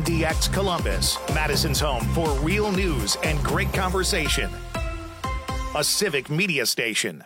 WMDX Columbus, Madison's home for real news and great conversation. A civic media station.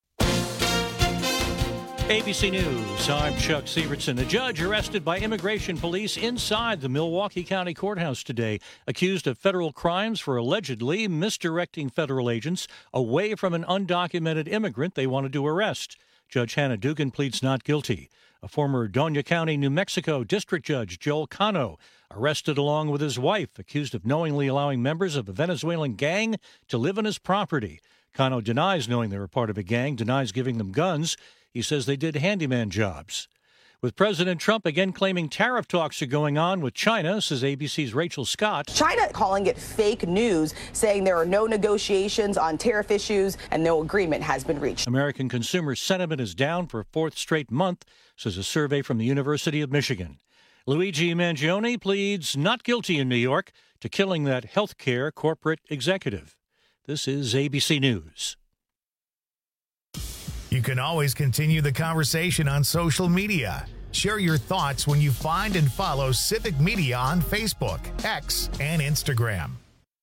ABC News, I'm Chuck Severson. A judge arrested by immigration police inside the Milwaukee County Courthouse today, accused of federal crimes for allegedly misdirecting federal agents away from an undocumented immigrant they wanted to arrest. Judge Hannah Dugan pleads not guilty. A former Doña County, New Mexico District Judge, Joel Cano, arrested along with his wife, accused of knowingly allowing members of a Venezuelan gang to live on his property. Cano denies knowing they were part of a gang, denies giving them guns. He says they did handyman jobs. With President Trump again claiming tariff talks are going on with China, says ABC's Rachel Scott. China calling it fake news, saying there are no negotiations on tariff issues and no agreement has been reached. American consumer sentiment is down for a fourth straight month, says a survey from the University of Michigan. Luigi Mangione pleads not guilty in New York to killing that healthcare corporate executive. This is ABC News. You can always continue the conversation on social media. Share your thoughts when you find and follow Civic Media on Facebook, X, and Instagram.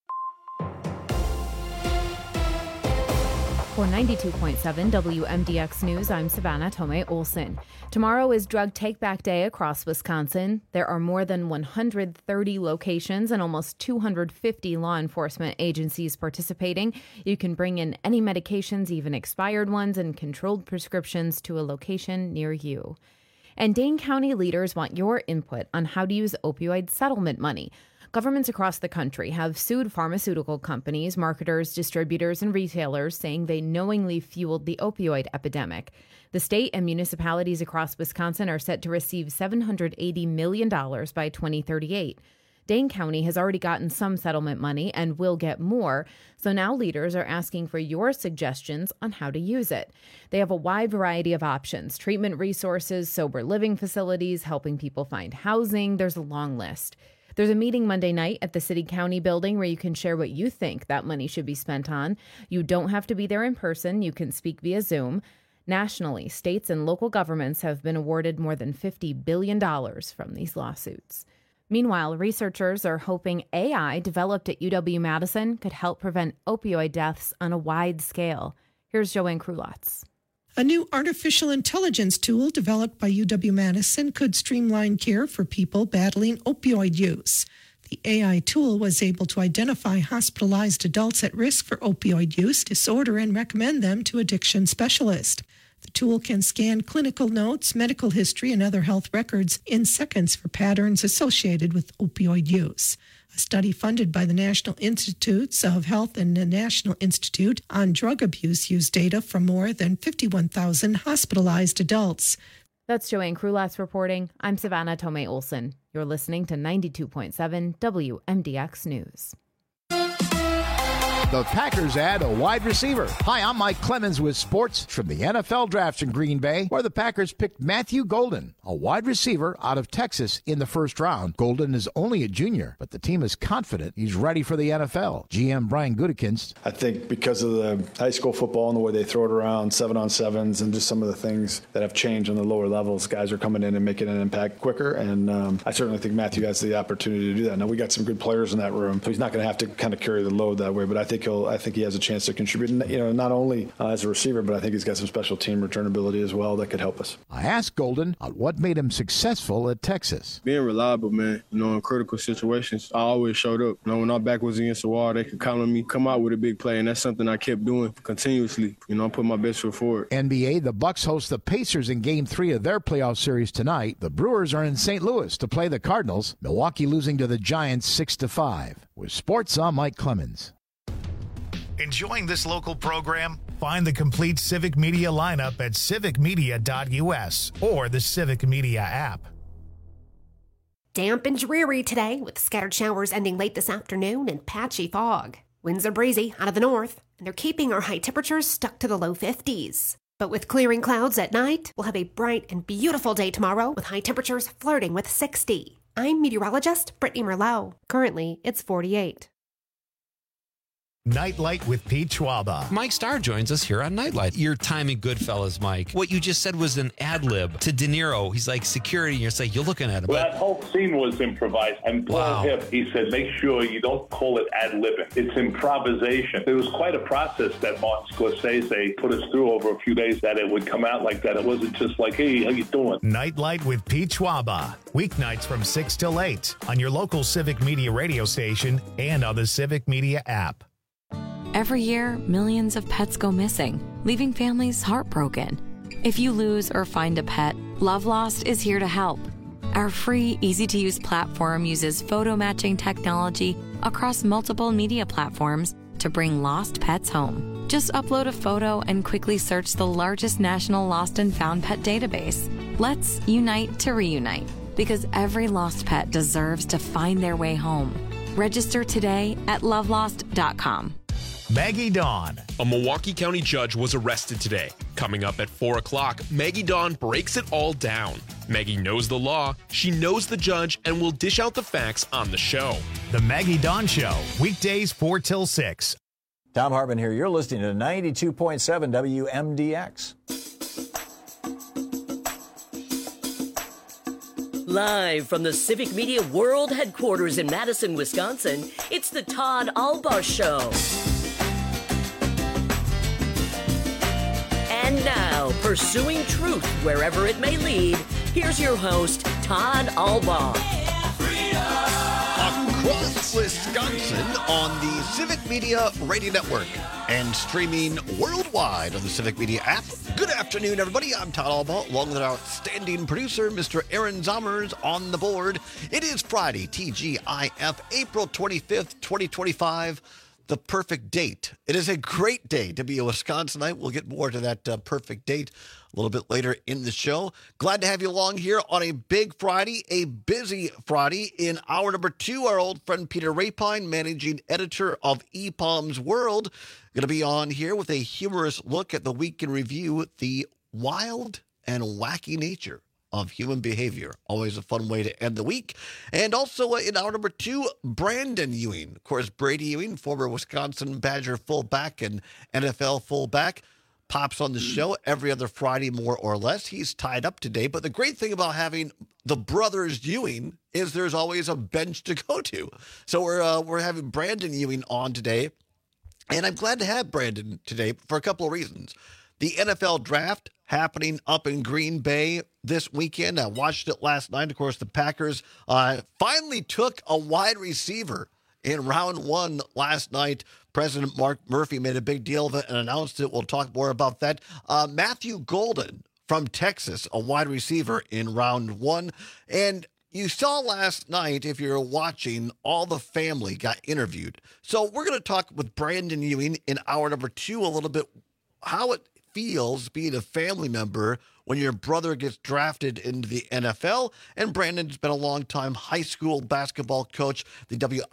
For 92.7 WMDX News, I'm Savannah Tomei Olson. Tomorrow is Drug Take-Back Day across Wisconsin. There are more than 130 locations and almost 250 law enforcement agencies participating. You can bring in any medications, even expired ones, and controlled prescriptions to a location near you. And Dane County leaders want your input on how to use opioid settlement money. Governments across the country have sued pharmaceutical companies, marketers, distributors, and retailers, saying they knowingly fueled the opioid epidemic. The state and municipalities across Wisconsin are set to receive $780 million by 2038. Dane County has already gotten some settlement money and will get more, so now leaders are asking for your suggestions on how to use it. They have a wide variety of options: treatment resources, sober living facilities, helping people find housing. There's a long list. There's a meeting Monday night at the City-County building where you can share what you think that money should be spent on. You don't have to be there in person. You can speak via Zoom. Nationally, states and local governments have been awarded more than $50 billion from these lawsuits. Meanwhile, researchers are hoping AI developed at UW-Madison could help prevent opioid deaths on a wide scale. Here's Joanne Krulotz. A new artificial intelligence tool developed by UW-Madison could streamline care for people battling opioid use. The AI tool was able to identify hospitalized adults at risk for opioid use disorder and recommend them to addiction specialists. The tool can scan clinical notes, medical history, and other health records in seconds for patterns associated with opioid use. A study funded by the National Institutes of Health and the National Institute on Drug Abuse used data from more than 51,000 hospitalized adults. That's Joanne Krulotz reporting. I'm Savannah Tomei Olson. You're listening to 92.7 WMDX News. The Packers add a wide receiver. Hi, I'm Mike Clemens with sports from the NFL Draft in Green Bay, where the Packers picked Matthew Golden, a wide receiver out of Texas, in the first round. Golden is only a junior, but the team is confident he's ready for the NFL. GM Brian Gutekunst. I think because of the high school football and the way they throw it around, 7-on-7s, and just some of the things that have changed on the lower levels, guys are coming in and making an impact quicker, and I certainly think Matthew has the opportunity to do that. Now, we got some good players in that room, so he's not going to have to kind of carry the load that way, but I think he has a chance to contribute, not only as a receiver, but I think he's got some special team return ability as well that could help us. I asked Golden on what made him successful at Texas. Being reliable, man. In critical situations, I always showed up. When our back was against the wall, they could count on me, come out with a big play, and that's something I kept doing continuously. I put my best foot forward. NBA, the Bucks host the Pacers in Game 3 of their playoff series tonight. The Brewers are in St. Louis to play the Cardinals. Milwaukee losing to the Giants 6-5. With sports, I'm Mike Clemens. Enjoying this local program? Find the complete Civic Media lineup at civicmedia.us or the Civic Media app. Damp and dreary today with scattered showers ending late this afternoon and patchy fog. Winds are breezy out of the north, and they're keeping our high temperatures stuck to the low 50s. But with clearing clouds at night, we'll have a bright and beautiful day tomorrow with high temperatures flirting with 60. I'm meteorologist Brittany Merlot. Currently, it's 48. Nightlight with Pete Schwaba. Mike Starr joins us here on Nightlight. Your time in Goodfellas, Mike. What you just said was an ad lib to De Niro. He's like security, and you're like, you're looking at him. Well, that whole scene was improvised. And Paul Hipp, he said, make sure you don't call it ad libbing. It's improvisation. It was quite a process that Martin Scorsese put us through over a few days that it would come out like that. It wasn't just like, hey, how you doing? Nightlight with Pete Schwaba. Weeknights from 6 till 8 on your local Civic Media radio station and on the Civic Media app. Every year, millions of pets go missing, leaving families heartbroken. If you lose or find a pet, Love Lost is here to help. Our free, easy-to-use platform uses photo matching technology across multiple media platforms to bring lost pets home. Just upload a photo and quickly search the largest national lost and found pet database. Let's unite to reunite, because every lost pet deserves to find their way home. Register today at lovelost.com. Maggie Dawn. A Milwaukee County judge was arrested today. Coming up at 4 o'clock, Maggie Dawn breaks it all down. Maggie knows the law, she knows the judge, and will dish out the facts on the show. The Maggie Dawn Show, weekdays 4 till 6. Tom Hartman here. You're listening to 92.7 WMDX. Live from the Civic Media World Headquarters in Madison, Wisconsin, it's the Todd Albaugh Show. And now, pursuing truth wherever it may lead, here's your host, Todd Albaugh. Across Wisconsin on the Civic Media Radio Network and streaming worldwide on the Civic Media app. Good afternoon, everybody. I'm Todd Albaugh, along with our outstanding producer, Mr. Aaron Zommers, on the board. It is Friday, TGIF, April 25th, 2025. The perfect date. It is a great day to be a Wisconsinite. We'll get more to that perfect date a little bit later in the show. Glad to have you along here on a big Friday, a busy Friday. In hour number 2, our old friend Peter Rapine, managing editor of EPOM's World, going to be on here with a humorous look at the week in review, the wild and wacky nature of human behavior. Always a fun way to end the week. And also in hour number 2, Brandon Ewing. Of course, Brady Ewing, former Wisconsin Badger fullback and NFL fullback, pops on the show every other Friday, more or less. He's tied up today. But the great thing about having the brothers Ewing is there's always a bench to go to. So we're having Brandon Ewing on today. And I'm glad to have Brandon today for a couple of reasons. The NFL draft happening up in Green Bay this weekend. I watched it last night. Of course, the Packers finally took a wide receiver in round 1 last night. President Mark Murphy made a big deal of it and announced it. We'll talk more about that. Matthew Golden from Texas, a wide receiver in round 1. And you saw last night, if you're watching, all the family got interviewed. So we're going to talk with Brandon Ewing in hour number 2 a little bit, how it feels being a family member when your brother gets drafted into the NFL. And Brandon's been a long-time high school basketball coach, the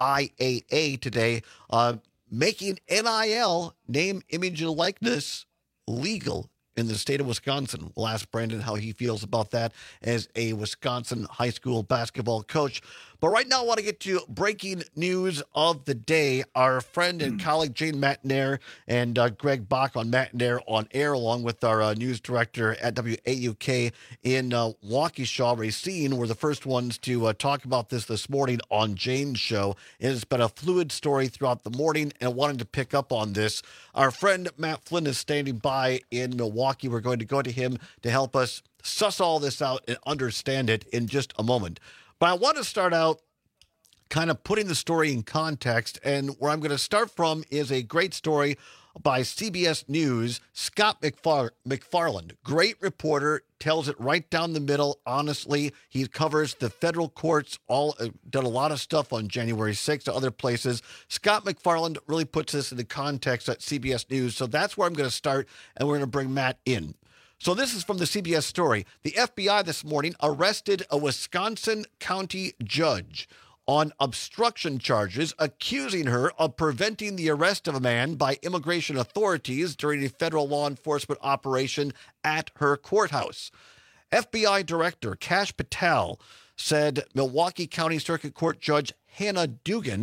WIAA today, making NIL, name, image, and likeness, legal in the state of Wisconsin. We'll ask Brandon how he feels about that as a Wisconsin high school basketball coach. But right now, I want to get to breaking news of the day. Our friend and colleague Jane Matnair and Greg Bach on Matnair on Air, along with our news director at WAUK in Waukesha, Racine, were the first ones to talk about this morning on Jane's show. It has been a fluid story throughout the morning, and wanted to pick up on this. Our friend Matt Flynn is standing by in Milwaukee. We're going to go to him to help us suss all this out and understand it in just a moment. But I want to start out kind of putting the story in context, and where I'm going to start from is a great story by CBS News. Scott McFarland, great reporter, tells it right down the middle, honestly. He covers the federal courts, done a lot of stuff on January 6th, other places. Scott McFarland really puts this into context at CBS News, so that's where I'm going to start, and we're going to bring Matt in. So this is from the CBS story. The FBI this morning arrested a Wisconsin county judge on obstruction charges, accusing her of preventing the arrest of a man by immigration authorities during a federal law enforcement operation at her courthouse. FBI Director Kash Patel said Milwaukee County Circuit Court Judge Hannah Dugan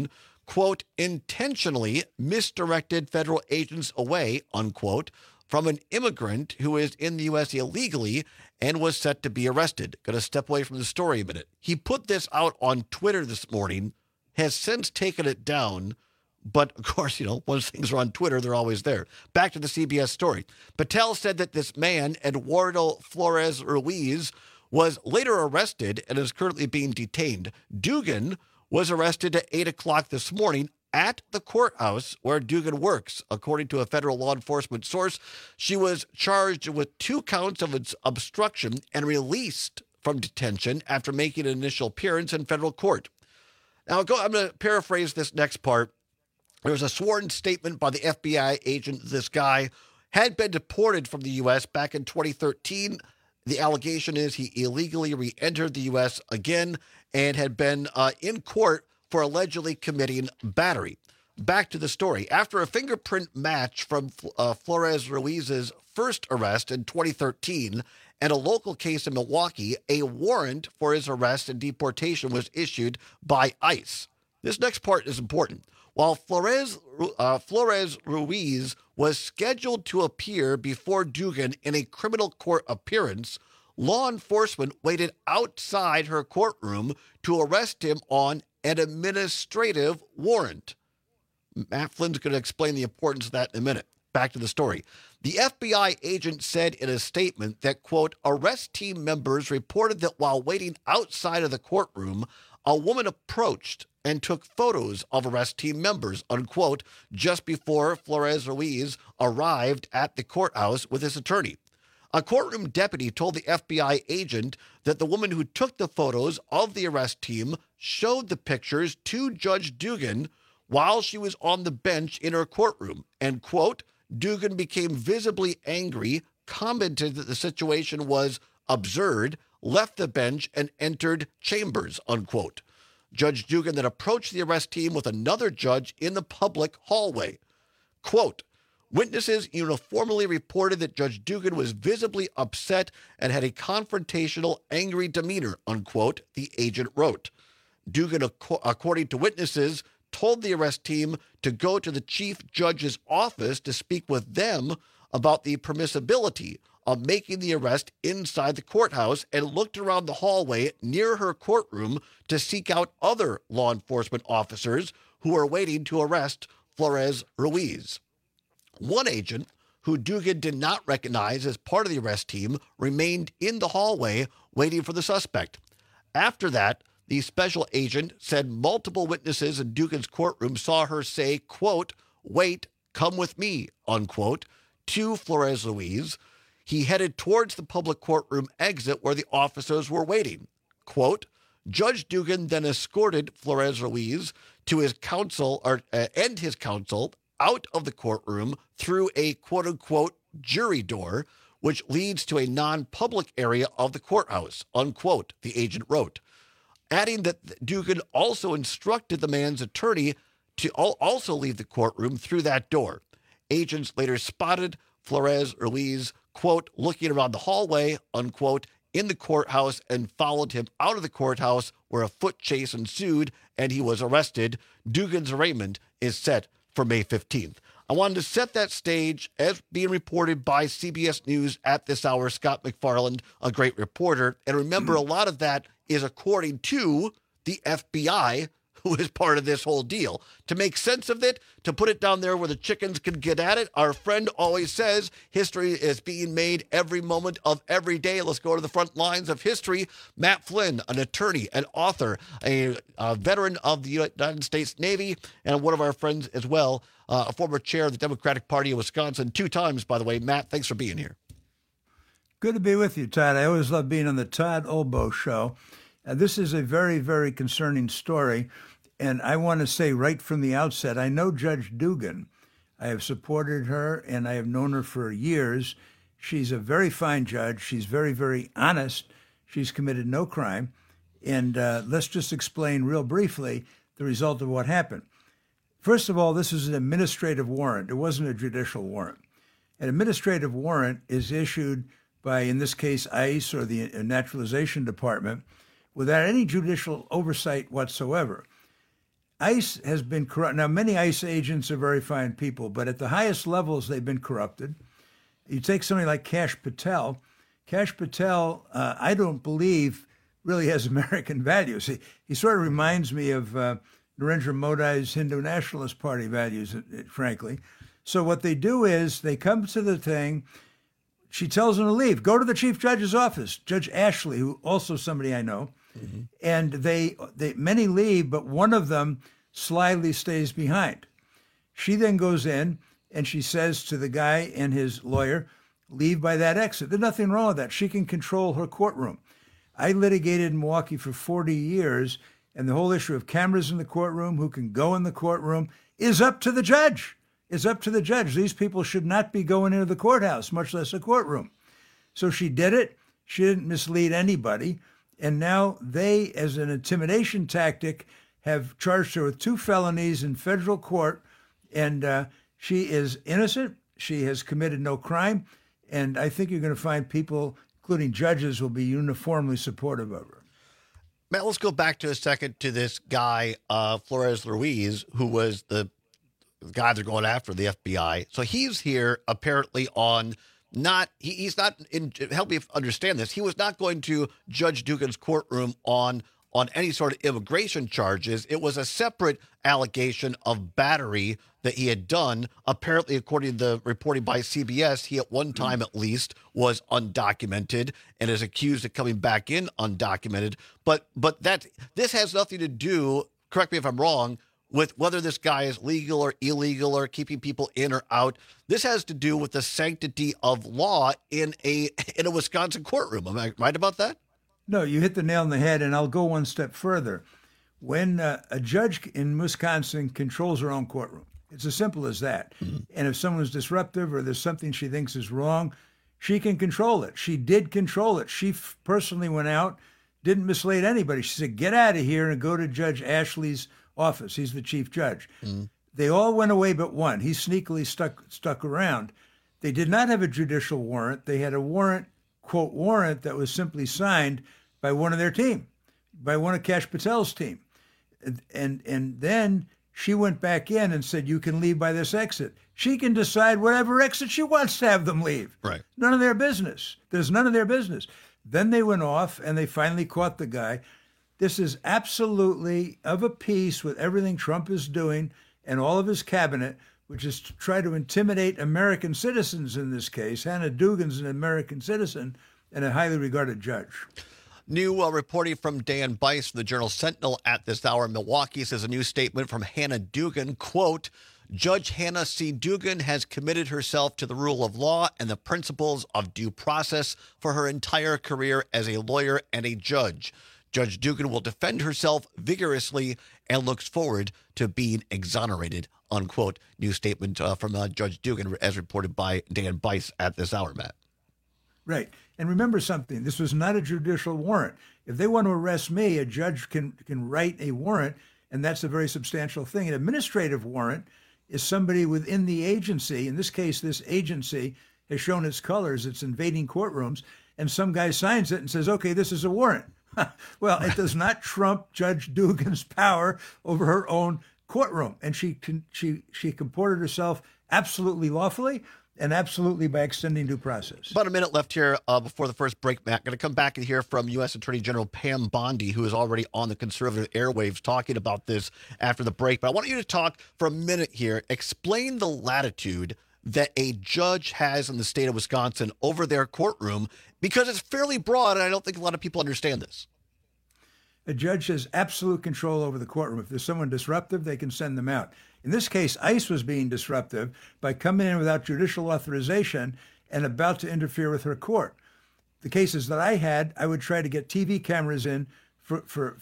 quote, intentionally misdirected federal agents away, unquote, from an immigrant who is in the U.S. illegally and was set to be arrested. Going to step away from the story a minute. He put this out on Twitter this morning, has since taken it down, but of course, once things are on Twitter, they're always there. Back to the CBS story. Patel said that this man, Eduardo Flores Ruiz, was later arrested and is currently being detained. Dugan was arrested at 8 o'clock this morning at the courthouse where Dugan works. According to a federal law enforcement source, she was charged with 2 counts of obstruction and released from detention after making an initial appearance in federal court. Now, I'm going to paraphrase this next part. There was a sworn statement by the FBI agent. This guy had been deported from the U.S. back in 2013. The allegation is he illegally re-entered the U.S. again and had been in court for allegedly committing battery. Back to the story. After a fingerprint match from Flores Ruiz's first arrest in 2013 and a local case in Milwaukee, a warrant for his arrest and deportation was issued by ICE. This next part is important. While Flores Ruiz was scheduled to appear before Dugan in a criminal court appearance, law enforcement waited outside her courtroom to arrest him on an administrative warrant. Matt Flynn's going to explain the importance of that in a minute. Back to the story. The FBI agent said in a statement that, quote, arrest team members reported that while waiting outside of the courtroom, a woman approached and took photos of arrest team members, unquote, just before Flores Ruiz arrived at the courthouse with his attorney. A courtroom deputy told the FBI agent that the woman who took the photos of the arrest team showed the pictures to Judge Dugan while she was on the bench in her courtroom. And, quote, Dugan became visibly angry, commented that the situation was absurd, left the bench, and entered chambers, unquote. Judge Dugan then approached the arrest team with another judge in the public hallway. Quote, witnesses uniformly reported that Judge Dugan was visibly upset and had a confrontational, angry demeanor, unquote, the agent wrote. Dugan, according to witnesses, told the arrest team to go to the chief judge's office to speak with them about the permissibility of making the arrest inside the courthouse and looked around the hallway near her courtroom to seek out other law enforcement officers who were waiting to arrest Flores Ruiz. One agent, who Dugan did not recognize as part of the arrest team, remained in the hallway waiting for the suspect. After that, the special agent said multiple witnesses in Dugan's courtroom saw her say, quote, wait, come with me, unquote, to Flores Ruiz. He headed towards the public courtroom exit where the officers were waiting. Quote, Judge Dugan then escorted Flores Ruiz to his counsel and his counsel out of the courtroom through a quote-unquote jury door, which leads to a non-public area of the courthouse, unquote, the agent wrote, adding that Dugan also instructed the man's attorney to also leave the courtroom through that door. Agents later spotted Flores Ruiz, quote, looking around the hallway, unquote, in the courthouse and followed him out of the courthouse where a foot chase ensued and he was arrested. Dugan's arraignment is set for May 15th. I wanted to set that stage as being reported by CBS News at this hour. Scott McFarland, a great reporter. And remember, a lot of that is according to the FBI, who is part of this whole deal. To make sense of it, to put it down there where the chickens can get at it, our friend always says history is being made every moment of every day. Let's go to the front lines of history. Matt Flynn, an attorney, an author, a veteran of the United States Navy, and one of our friends as well, a former chair of the Democratic Party of Wisconsin 2 times, by the way. Matt, thanks for being here. Good to be with you, Todd. I always love being on the Todd Olbo Show. This is a very, very concerning story. And I want to say right from the outset, I know Judge Dugan. I have supported her, and I have known her for years. She's a very fine judge. She's very, very honest. She's committed no crime. And let's just explain real briefly the result of what happened. First of all, this is an administrative warrant. It wasn't a judicial warrant. An administrative warrant is issued by, in this case, ICE or the Naturalization Department without any judicial oversight whatsoever. ICE has been corrupt. Now, many ICE agents are very fine people, but at the highest levels, they've been corrupted. You take somebody like Kash Patel. Kash Patel, I don't believe, really has American values. He sort of reminds me of Narendra Modi's Hindu Nationalist Party values, frankly. So what they do is they come to the thing. She tells them to leave. Go to the chief judge's office, Judge Ashley, who also somebody I know. Mm-hmm. And they many leave, but one of them slyly stays behind. She then goes in and she says to the guy and his lawyer, leave by that exit. There's nothing wrong with that. She can control her courtroom. I litigated in Milwaukee for 40 years, and the whole issue of cameras in the courtroom, who can go in the courtroom, is up to the judge. It's up to the judge. These people should not be going into the courthouse, much less a courtroom. So she did it. She didn't mislead anybody. And now they, as an intimidation tactic, have charged her with 2 felonies in federal court. And she is innocent. She has committed no crime. And I think you're going to find people, including judges, will be uniformly supportive of her. Matt, let's go back to a second to this guy, Flores Ruiz, who was the guy they're going after, the FBI. So he's here apparently on he's not, help me understand this, he was not going to Judge Dugan's courtroom on any sort of immigration charges. It was a separate allegation of battery that he had done. Apparently, according to the reporting by CBS, he at one time at least was undocumented and is accused of coming back in undocumented. But this has nothing to do, correct me if I'm wrong, with whether this guy is legal or illegal or keeping people in or out. This has to do with the sanctity of law in a Wisconsin courtroom. Am I right about that? No, you hit the nail on the head, and I'll go one step further. When a judge in Wisconsin controls her own courtroom, it's as simple as that. Mm-hmm. And if someone's disruptive or there's something she thinks is wrong, she can control it. She did control it. She personally went out, didn't mislead anybody. She said, get out of here and go to Judge Ashley's office. He's the chief judge. Mm-hmm. They all went away but one. He sneakily stuck around. They did not have a judicial warrant. They had a warrant, quote, warrant that was simply signed by one of their team, by one of Kash Patel's team. And then she went back in and said, you can leave by this exit. She can decide whatever exit she wants to have them leave. Right. None of their business. There's none of their business. Then they went off and they finally caught the guy. This is absolutely of a piece with everything Trump is doing and all of his cabinet, which is to try to intimidate American citizens in this case. Hannah Dugan's an American citizen and a highly regarded judge. New reporting from Dan Bice from the Journal Sentinel at this hour in Milwaukee says a new statement from Hannah Dugan, quote, Judge Hannah C. Dugan has committed herself to the rule of law and the principles of due process for her entire career as a lawyer and a judge. Judge Dugan will defend herself vigorously and looks forward to being exonerated, unquote. New statement from Judge Dugan as reported by Dan Bice at this hour, Matt. Right. And remember something, this was not a judicial warrant. If they want to arrest me, a judge can write a warrant, and that's a very substantial thing. An administrative warrant is somebody within the agency. In this case, this agency has shown its colors. It's invading courtrooms, and some guy signs it and says, okay, this is a warrant. Well, it does not trump Judge Dugan's power over her own courtroom. And she comported herself absolutely lawfully and absolutely by extending due process. About a minute left here before the first break, Matt. Going to come back and hear from U.S. Attorney General Pam Bondi, who is already on the conservative airwaves talking about this after the break. But I want you to talk for a minute here. Explain the latitude that a judge has in the state of Wisconsin over their courtroom, because it's fairly broad, and I don't think a lot of people understand this. A judge has absolute control over the courtroom. If there's someone disruptive, they can send them out. In this case, ICE was being disruptive by coming in without judicial authorization and about to interfere with her court. The cases that I had, I would try to get TV cameras in for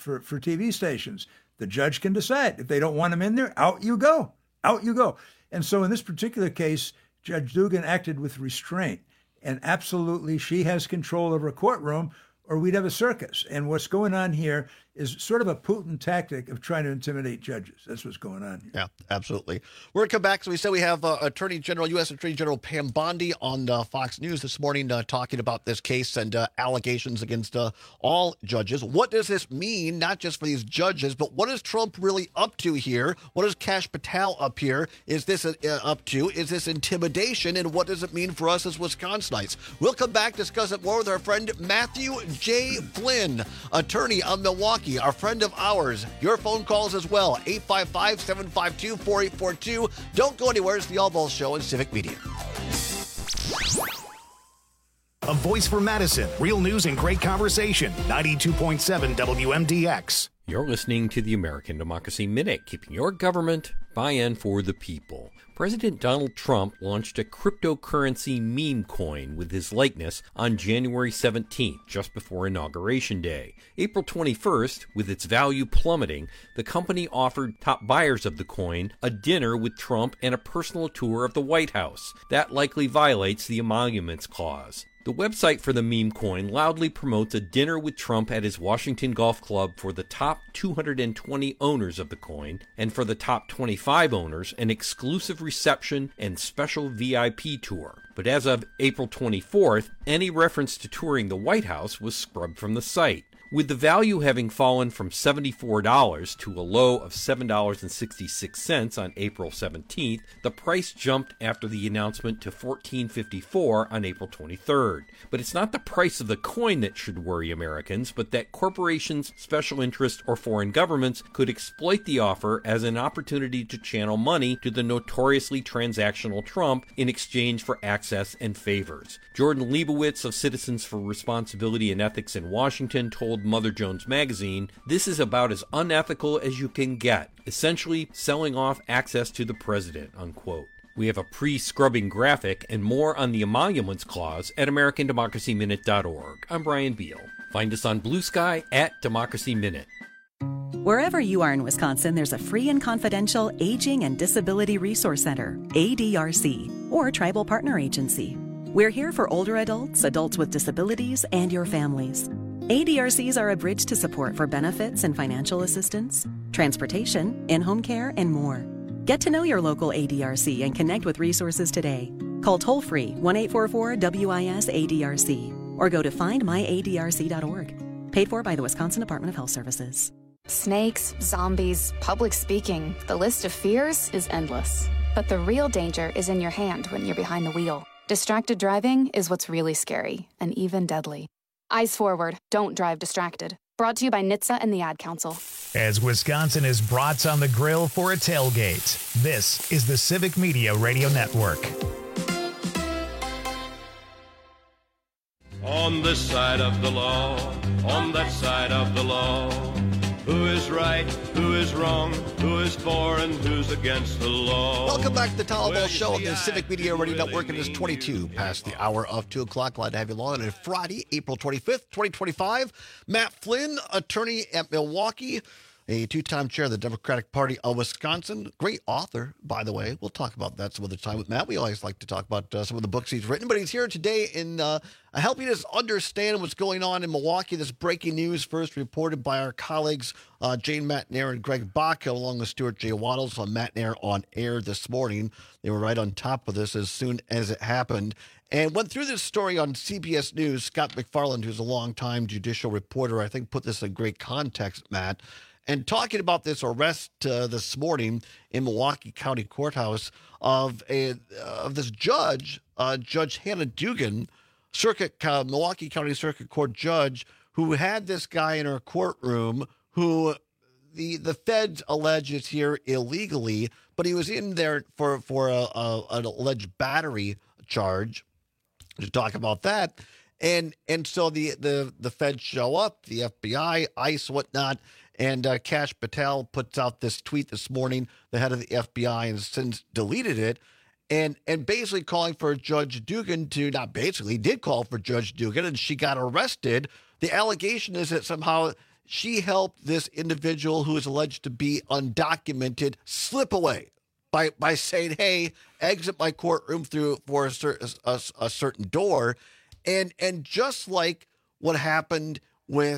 TV stations. The judge can decide. If they don't want them in there, out you go. Out you go. And so in this particular case, Judge Dugan acted with restraint. And absolutely, she has control over a courtroom, or we'd have a circus. And what's going on here is sort of a Putin tactic of trying to intimidate judges. That's what's going on here. Yeah, absolutely. We're going to come back. So we said we have U.S. Attorney General Pam Bondi on Fox News this morning talking about this case and allegations against all judges. What does this mean, not just for these judges, but what is Trump really up to here? What is Kash Patel up here? Is this up to? Is this intimidation? And what does it mean for us as Wisconsinites? We'll come back, discuss it more with our friend Matthew J. Flynn, attorney of Milwaukee, our friend of ours. Your phone calls as well, 855-752-4842. Don't go anywhere. It's the All Balls Show on Civic Media. A voice for Madison. Real news and great conversation. 92.7 WMDX. You're listening to the American Democracy Minute, keeping your government by and for the people. President Donald Trump launched a cryptocurrency meme coin with his likeness on January 17th, just before Inauguration Day. April 21st, with its value plummeting, the company offered top buyers of the coin a dinner with Trump and a personal tour of the White House. That likely violates the Emoluments Clause. The website for the meme coin loudly promotes a dinner with Trump at his Washington Golf Club for the top 220 owners of the coin, and for the top 25 owners, an exclusive reception and special VIP tour. But as of April 24th, any reference to touring the White House was scrubbed from the site. With the value having fallen from $74 to a low of $7.66 on April 17th, the price jumped after the announcement to $14.54 on April 23rd. But it's not the price of the coin that should worry Americans, but that corporations, special interests, or foreign governments could exploit the offer as an opportunity to channel money to the notoriously transactional Trump in exchange for access and favors. Jordan Leibowitz of Citizens for Responsibility and Ethics in Washington told Mother Jones Magazine, "This is about as unethical as you can get, essentially selling off access to the president," unquote. We have a pre-scrubbing graphic and more on the Emoluments Clause at AmericanDemocracyMinute.org. I'm Brian Beal. Find us on Blue Sky at Democracy Minute. Wherever you are in Wisconsin, there's a free and confidential Aging and Disability Resource Center, ADRC, or Tribal Partner Agency. We're here for older adults, adults with disabilities, and your families. ADRCs are a bridge to support for benefits and financial assistance, transportation, in-home care, and more. Get to know your local ADRC and connect with resources today. Call toll-free 1-844-WIS-ADRC or go to findmyadrc.org. Paid for by the Wisconsin Department of Health Services. Snakes, zombies, public speaking. The list of fears is endless. But the real danger is in your hand when you're behind the wheel. Distracted driving is what's really scary and even deadly. Eyes forward. Don't drive distracted. Brought to you by NHTSA and the Ad Council. As Wisconsin is brats on the grill for a tailgate, this is the Civic Media Radio Network. On this side of the law, on that side of the law. Who is right, who is wrong, who is for and who's against the law. Welcome back to the Tall Ball Show on the Civic Media Radio Network. It is 22 past the hour of 2 o'clock. Glad to have you along on Friday, April 25th, 2025. Matt Flynn, attorney at Milwaukee, a two-time chair of the Democratic Party of Wisconsin. Great author, by the way. We'll talk about that some other time with Matt. We always like to talk about some of the books he's written. But he's here today in helping us understand what's going on in Milwaukee. This breaking news first reported by our colleagues Jane Matnair and Greg Bacco, along with Stuart J. Waddles on Matnair on Air this morning. They were right on top of this as soon as it happened. And went through this story on CBS News. Scott McFarland, who's a longtime judicial reporter, I think put this in great context, Matt. And talking about this arrest this morning in Milwaukee County Courthouse of this judge, Judge Hannah Dugan, Milwaukee County Circuit Court judge, who had this guy in her courtroom who the feds allege is here illegally, but he was in there for an alleged battery charge. To talk about that, and so the feds show up, the FBI, ICE, whatnot. And Kash Patel puts out this tweet this morning, the head of the FBI, and since deleted it, and basically calling for Judge Dugan to, not basically, did call for Judge Dugan, and she got arrested. The allegation is that somehow she helped this individual who is alleged to be undocumented slip away by saying, hey, exit my courtroom for a certain door. And just like what happened with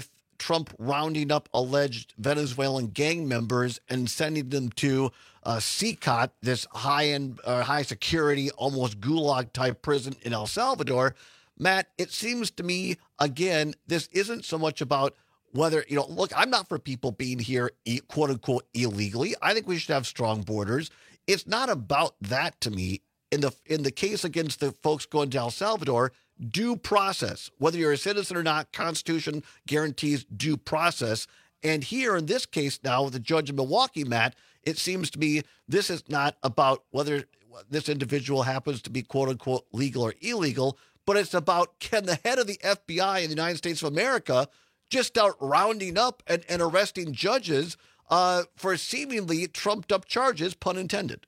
Trump rounding up alleged Venezuelan gang members and sending them to CICOT, this high-end, high security, almost gulag type prison in El Salvador. Matt, it seems to me, again, this isn't so much about whether, look, I'm not for people being here, quote unquote, illegally. I think we should have strong borders. It's not about that to me. In the case against the folks going to El Salvador, due process, whether you're a citizen or not, Constitution guarantees due process. And here in this case now, the judge in Milwaukee, Matt, it seems to me this is not about whether this individual happens to be quote unquote legal or illegal, but it's about, can the head of the FBI in the United States of America just start rounding up and arresting judges for seemingly trumped up charges, pun intended.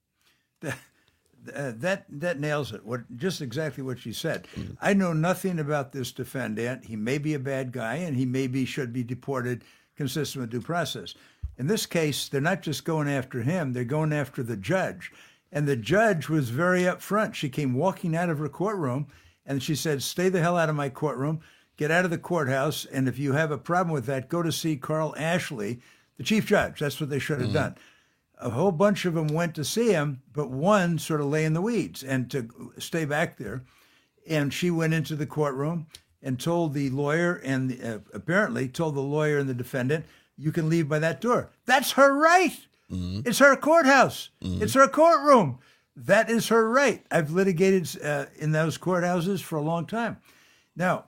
That nails it. Just exactly what she said. Mm-hmm. I know nothing about this defendant. He may be a bad guy, and he should be deported consistent with due process. In this case, they're not just going after him; they're going after the judge. And the judge was very upfront. She came walking out of her courtroom, and she said, "Stay the hell out of my courtroom. Get out of the courthouse. And if you have a problem with that, go to see Carl Ashley, the chief judge." That's what they should have done. A whole bunch of them went to see him, but one sort of lay in the weeds and to stay back there. And she went into the courtroom and told the lawyer and apparently told the lawyer and the defendant, "You can leave by that door." That's her right. Mm-hmm. It's her courthouse. Mm-hmm. It's her courtroom. That is her right. I've litigated in those courthouses for a long time. Now,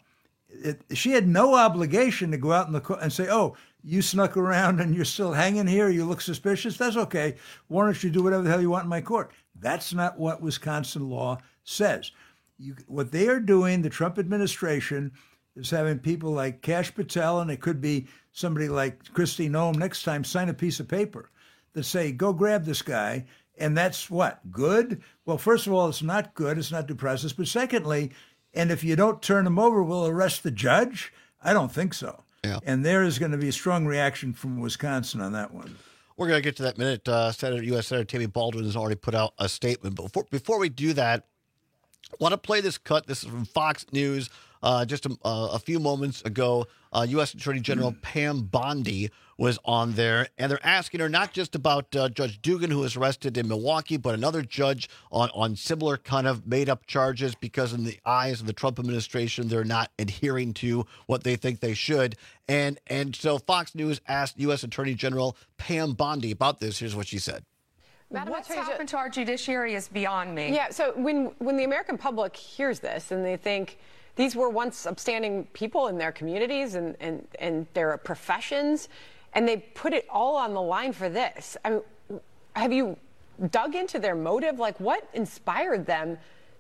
she had no obligation to go out in the court and say, "Oh, you snuck around and you're still hanging here. You look suspicious. That's okay. Why don't you do whatever the hell you want in my court?" That's not what Wisconsin law says. What they are doing, the Trump administration, is having people like Kash Patel, and it could be somebody like Kristi Noem next time, sign a piece of paper that say, "Go grab this guy." And that's what? Good? Well, first of all, it's not good. It's not due process. But secondly, and if you don't turn him over, we'll arrest the judge? I don't think so. Yeah. And there is going to be a strong reaction from Wisconsin on that one. We're going to get to that minute. U.S. Senator Tammy Baldwin has already put out a statement. But before we do that, I want to play this cut. This is from Fox News just a few moments ago. U.S. Attorney General Pam Bondi was on there, and they're asking her not just about Judge Dugan, who was arrested in Milwaukee, but another judge on similar kind of made-up charges because in the eyes of the Trump administration, they're not adhering to what they think they should. And so Fox News asked U.S. Attorney General Pam Bondi about this. Here's what she said. Madam What's happened to our judiciary is beyond me. Yeah, so when the American public hears this and they think these were once upstanding people in their communities and their professions, and they put it all on the line for this, I mean, have you dug into their motive? Like, what inspired them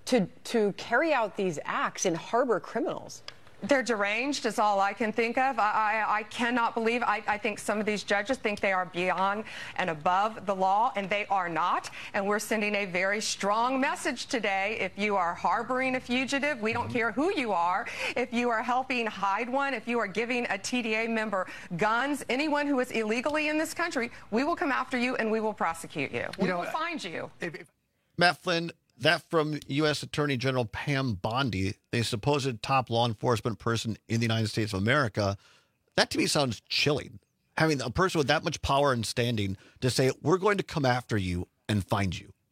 to carry out these acts and harbor criminals? They're deranged is all I can think of. I cannot believe. I think some of these judges think they are beyond and above the law, and they are not. And we're sending a very strong message today. If you are harboring a fugitive, we don't care who you are. If you are helping hide one, if you are giving a TDA member guns, anyone who is illegally in this country, we will come after you and we will prosecute you. We will find you. Matt Flynn, that from U.S. Attorney General Pam Bondi, a supposed top law enforcement person in the United States of America, that to me sounds chilling. Having a person with that much power and standing to say, "We're going to come after you and find you."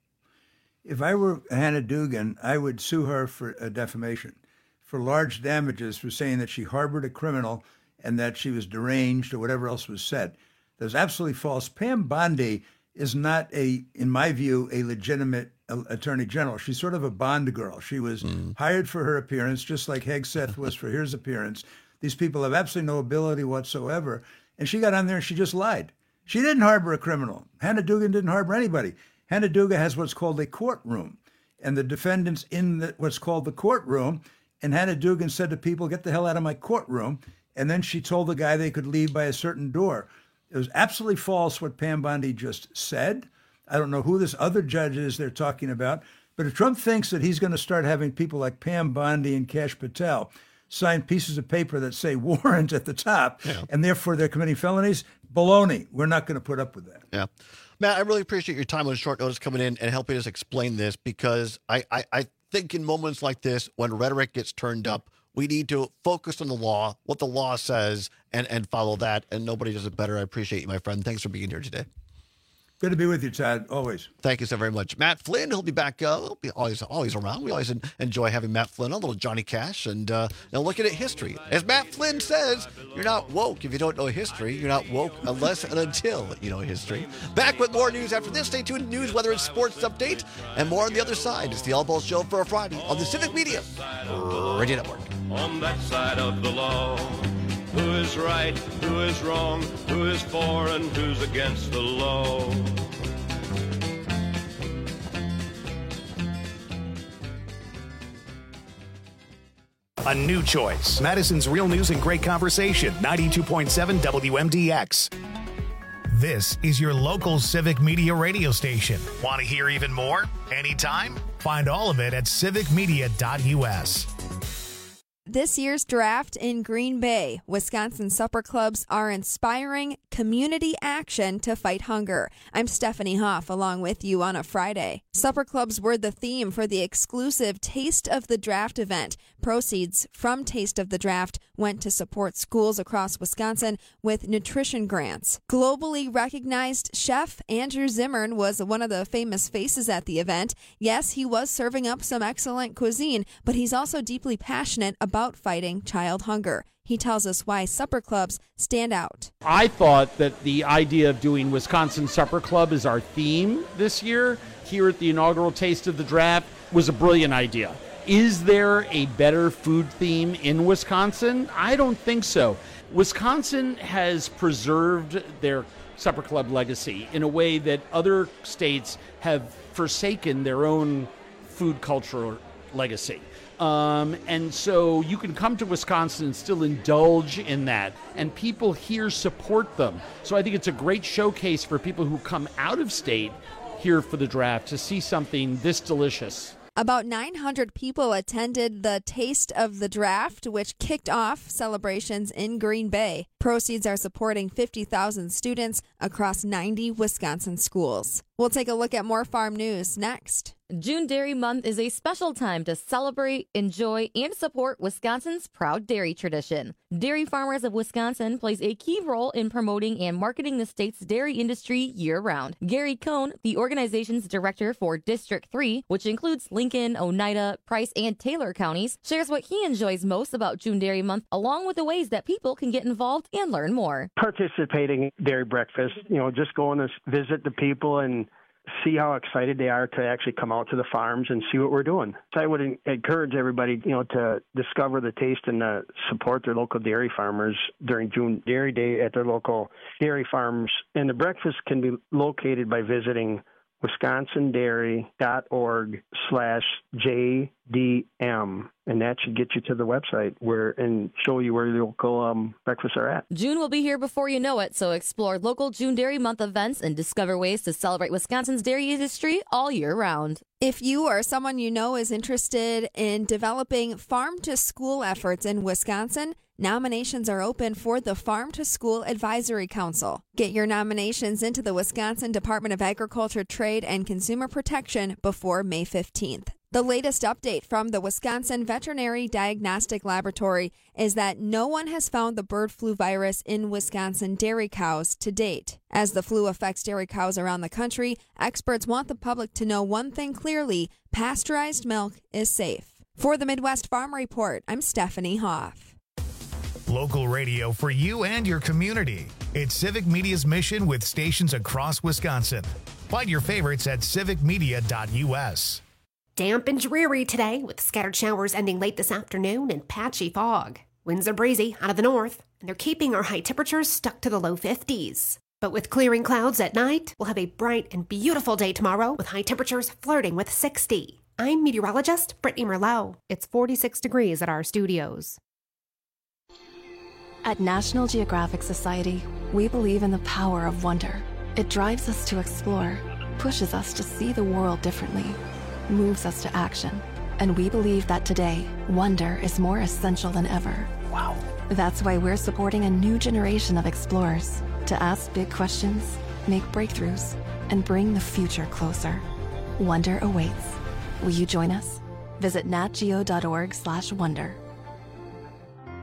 If I were Hannah Dugan, I would sue her for defamation, for large damages for saying that she harbored a criminal and that she was deranged or whatever else was said. That's absolutely false. Pam Bondi is not, in my view, a legitimate attorney general. She's sort of a Bond girl. She was hired for her appearance, just like Hegseth was for his appearance. These people have absolutely no ability whatsoever. And she got on there and she just lied. She didn't harbor a criminal. Hannah Dugan didn't harbor anybody. Hannah Dugan has what's called a courtroom, and the defendants in what's called the courtroom. And Hannah Dugan said to people, "Get the hell out of my courtroom." And then she told the guy they could leave by a certain door. It was absolutely false what Pam Bondi just said. I don't know who this other judge is they're talking about, but if Trump thinks that he's going to start having people like Pam Bondi and Kash Patel sign pieces of paper that say warrant at the top, and therefore they're committing felonies, baloney. We're not going to put up with that. Yeah. Matt, I really appreciate your time on short notice coming in and helping us explain this, because I think in moments like this, when rhetoric gets turned up, We need to focus on the law, what the law says, and follow that. And nobody does it better. I appreciate you, my friend. Thanks for being here today. Good to be with you, Todd, always. Thank you so very much. Matt Flynn, he'll be back. He'll be always around. We always enjoy having Matt Flynn on, a little Johnny Cash, and looking at history. As Matt Flynn says, you're not woke if you don't know history. You're not woke unless and until you know history. Back with more news after this. Stay tuned to news, weather, and sports update, and more on the other side. It's the All Balls Show for a Friday on the Civic Media Radio Network. On that side of the law, who is right, who is wrong, who is for and who's against the law. A new choice. Madison's Real News and Great Conversation, 92.7 WMDX. This is your local Civic Media radio station. Want to hear even more? Anytime? Find all of it at civicmedia.us. This year's draft in Green Bay, Wisconsin supper clubs are inspiring community action to fight hunger. I'm Stephanie Hoff along with you on a Friday. Supper clubs were the theme for the exclusive Taste of the Draft event. Proceeds from Taste of the Draft went to support schools across Wisconsin with nutrition grants. Globally recognized chef Andrew Zimmern was one of the famous faces at the event. Yes, he was serving up some excellent cuisine, but he's also deeply passionate about fighting child hunger. He tells us why supper clubs stand out. I thought that the idea of doing Wisconsin Supper Club as our theme this year here at the inaugural Taste of the Draft was a brilliant idea. Is there a better food theme in Wisconsin? I don't think so. Wisconsin has preserved their supper club legacy in a way that other states have forsaken their own food culture legacy. And so you can come to Wisconsin and still indulge in that, and people here support them. So I think it's a great showcase for people who come out of state here for the draft to see something this delicious. About 900 people attended the Taste of the Draft, which kicked off celebrations in Green Bay. Proceeds are supporting 50,000 students across 90 Wisconsin schools. We'll take a look at more farm news next. June Dairy Month is a special time to celebrate, enjoy, and support Wisconsin's proud dairy tradition. Dairy Farmers of Wisconsin plays a key role in promoting and marketing the state's dairy industry year-round. Gary Cohn, the organization's director for District 3, which includes Lincoln, Oneida, Price, and Taylor counties, shares what he enjoys most about June Dairy Month, along with the ways that people can get involved and learn more. Participating in dairy breakfast, just going to visit the people and see how excited they are to actually come out to the farms and see what we're doing. So I would encourage everybody, to discover the taste and support their local dairy farmers during June Dairy Day at their local dairy farms. And the breakfast can be located by visiting wisconsindairy.org/JDM. And that should get you to the website and show you where your local breakfasts are at. June will be here before you know it, so explore local June Dairy Month events and discover ways to celebrate Wisconsin's dairy industry all year round. If you or someone you know is interested in developing farm-to-school efforts in Wisconsin, nominations are open for the Farm to School Advisory Council. Get your nominations into the Wisconsin Department of Agriculture, Trade, and Consumer Protection before May 15th. The latest update from the Wisconsin Veterinary Diagnostic Laboratory is that no one has found the bird flu virus in Wisconsin dairy cows to date. As the flu affects dairy cows around the country, experts want the public to know one thing clearly: pasteurized milk is safe. For the Midwest Farm Report, I'm Stephanie Hoff. Local radio for you and your community. It's Civic Media's mission with stations across Wisconsin. Find your favorites at civicmedia.us. Damp and dreary today, with scattered showers ending late this afternoon and patchy fog. Winds are breezy out of the north, and they're keeping our high temperatures stuck to the low 50s. But with clearing clouds at night, we'll have a bright and beautiful day tomorrow with high temperatures flirting with 60. I'm meteorologist Brittany Merlot. It's 46 degrees at our studios. At National Geographic Society, we believe in the power of wonder. It drives us to explore, pushes us to see the world differently, moves us to action. And we believe that today, wonder is more essential than ever. Wow. That's why we're supporting a new generation of explorers to ask big questions, make breakthroughs, and bring the future closer. Wonder awaits. Will you join us? Visit natgeo.org/wonder.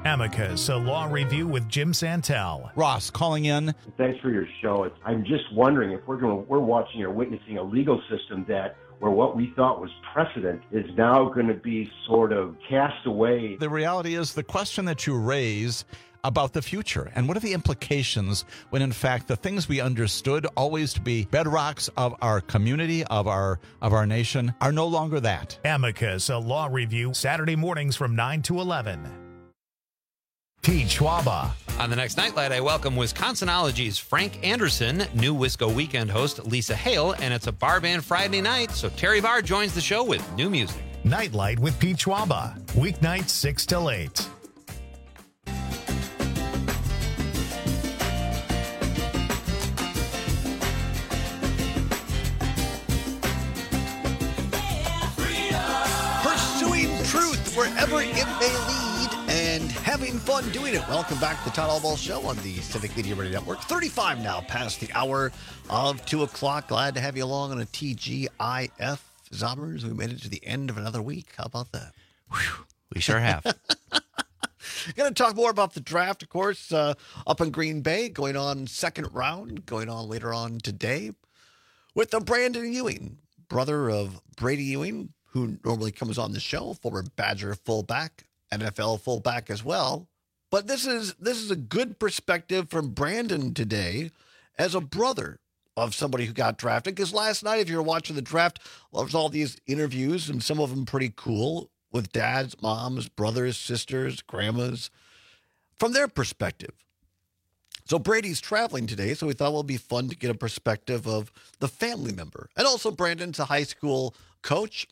Amicus, a law review with Jim Santel. Ross calling in. Thanks for your show. I'm just wondering if we're watching or witnessing a legal system where what we thought was precedent is now going to be sort of cast away. The reality is the question that you raise about the future and what are the implications when in fact the things we understood always to be bedrocks of our community, of our nation, are no longer that. Amicus, a law review, Saturday mornings from 9 to 11. Pete Schwaba. On the next Nightlight, I welcome Wisconsinology's Frank Anderson, new Wisco Weekend host Lisa Hale, and it's a bar band Friday night, so Terry Barr joins the show with new music. Nightlight with Pete Schwaba, weeknights 6 till 8. Pursuing truth wherever it may lead and having fun doing it. Welcome back to the Todd Allball Show on the Civic Media Radio Network. 35 now past the hour of 2 o'clock. Glad to have you along on a TGIF. Zombers, we made it to the end of another week. How about that? Whew, we sure have. Going to talk more about the draft, of course, up in Green Bay, going on second round, going on later on today with the Brandon Ewing, brother of Brady Ewing, who normally comes on the show, former Badger fullback, NFL fullback as well. But this is a good perspective from Brandon today as a brother of somebody who got drafted. Because last night, if you were watching the draft, there was all these interviews, and some of them pretty cool, with dads, moms, brothers, sisters, grandmas, from their perspective. So Brady's traveling today, so we thought it would be fun to get a perspective of the family member. And also Brandon's a high school coach.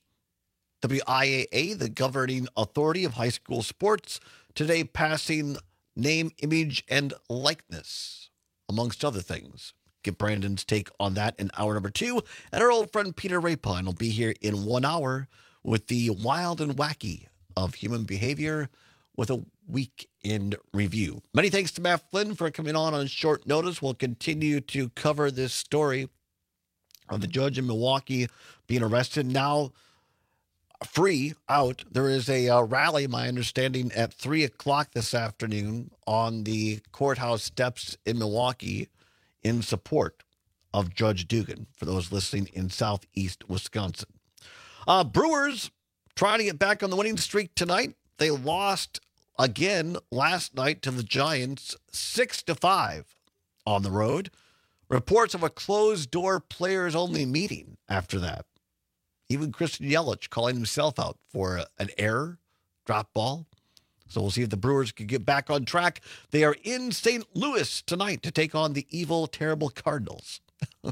WIAA, the governing authority of high school sports, today passing name, image, and likeness, amongst other things. Get Brandon's take on that in hour number 2. And our old friend Peter Rapine will be here in 1 hour with the wild and wacky of human behavior with a weekend review. Many thanks to Matt Flynn for coming on short notice. We'll continue to cover this story of the judge in Milwaukee being arrested. Now free out. There is a rally, my understanding, at 3 o'clock this afternoon on the courthouse steps in Milwaukee in support of Judge Dugan, for those listening in southeast Wisconsin. Brewers trying to get back on the winning streak tonight. They lost again last night to the Giants 6-5 on the road. Reports of a closed-door players-only meeting after that. Even Christian Yelich calling himself out for an error, drop ball. So we'll see if the Brewers can get back on track. They are in St. Louis tonight to take on the evil, terrible Cardinals.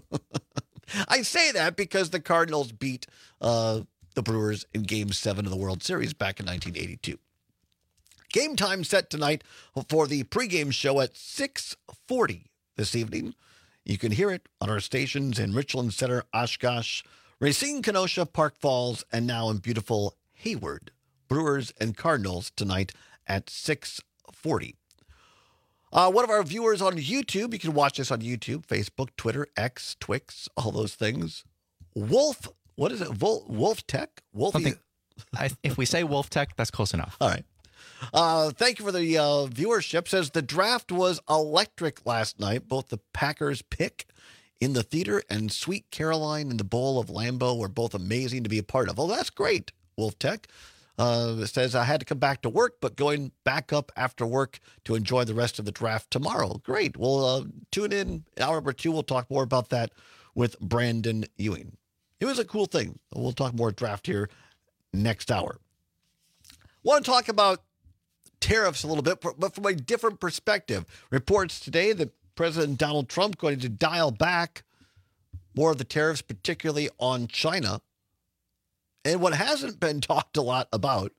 I say that because the Cardinals beat the Brewers in Game 7 of the World Series back in 1982. Game time set tonight for the pregame show at 6:40 this evening. You can hear it on our stations in Richland Center, Oshkosh, Racine, Kenosha, Park Falls, and now in beautiful Hayward. Brewers and Cardinals tonight at 6:40. One of our viewers on YouTube, you can watch this on YouTube, Facebook, Twitter, X, Twix, all those things. Wolf, what is it? Wolf Tech? If we say Wolf Tech, that's close enough. All right. Thank you for the viewership. Says the draft was electric last night. Both the Packers pick in the theater and Sweet Caroline in the Bowl of Lambeau were both amazing to be a part of. Oh, that's great, Wolf Tech. It says, I had to come back to work, but going back up after work to enjoy the rest of the draft tomorrow. Great. We'll tune in hour number 2. We'll talk more about that with Brandon Ewing. It was a cool thing. We'll talk more draft here next hour. Want to talk about tariffs a little bit, but from a different perspective. Reports today that President Donald Trump going to dial back more of the tariffs, particularly on China. And what hasn't been talked a lot about,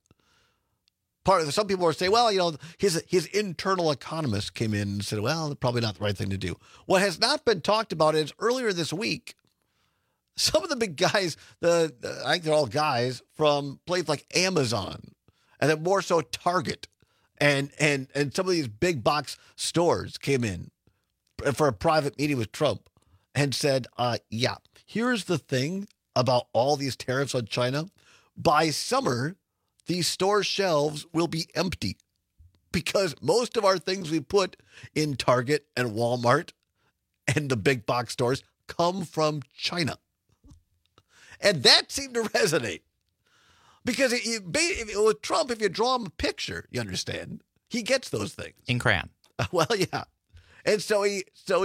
some people are saying, well, his internal economist came in and said, well, probably not the right thing to do. What has not been talked about is earlier this week, some of the big guys, I think they're all guys from places like Amazon, and then more so Target, and some of these big box stores came in for a private meeting with Trump and said, yeah, here's the thing about all these tariffs on China. By summer, these store shelves will be empty. because most of our things we put in Target and Walmart and the big box stores come from China. And that seemed to resonate. Because with Trump, if you draw him a picture, you understand, he gets those things. In crayon. Well, yeah. And so he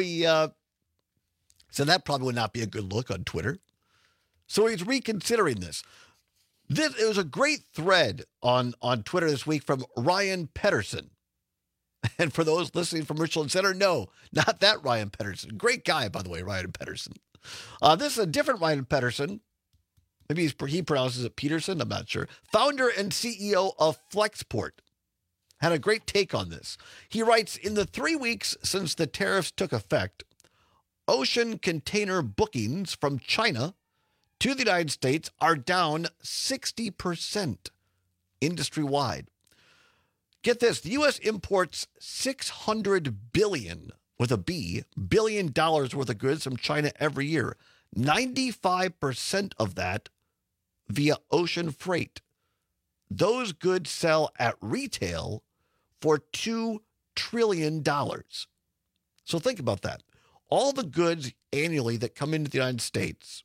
said that probably would not be a good look on Twitter. So he's reconsidering this. It was a great thread on Twitter this week from Ryan Pedersen. And for those listening from Richland Center, no, not that Ryan Pedersen. Great guy, by the way, Ryan Pedersen. This is a different Ryan Pedersen. Maybe he pronounces it Peterson. I'm not sure. Founder and CEO of Flexport. Had a great take on this. He writes, in the 3 weeks since the tariffs took effect, ocean container bookings from China to the United States are down 60% industry-wide. Get this, the U.S. imports $600 billion, with a B, $billion worth of goods from China every year. 95% of that via ocean freight. Those goods sell at retail for $2 trillion. So think about that. All the goods annually that come into the United States,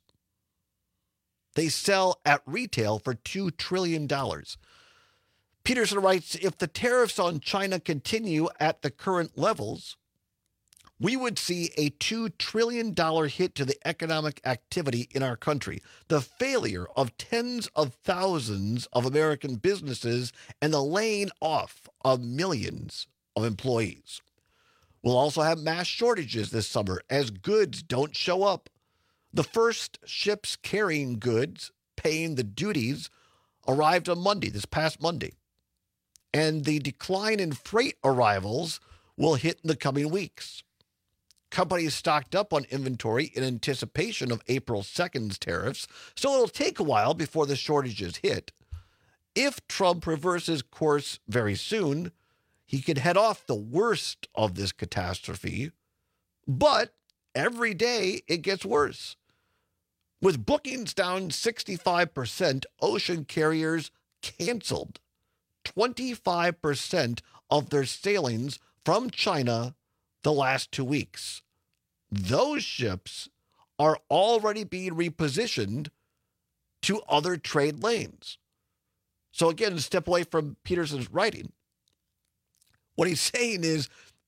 they sell at retail for $2 trillion. Peterson writes, if the tariffs on China continue at the current levels, we would see a $2 trillion hit to the economic activity in our country, the failure of tens of thousands of American businesses, and the laying off of millions of employees. We'll also have mass shortages this summer as goods don't show up. The first ships carrying goods, paying the duties, arrived on Monday, this past Monday. And the decline in freight arrivals will hit in the coming weeks. Companies stocked up on inventory in anticipation of April 2nd's tariffs, so it'll take a while before the shortages hit. If Trump reverses course very soon, he could head off the worst of this catastrophe, but every day it gets worse. With bookings down 65%, ocean carriers canceled 25% of their sailings from China the last 2 weeks. Those ships are already being repositioned to other trade lanes. So again, to step away from Peterson's writing, what he's saying is,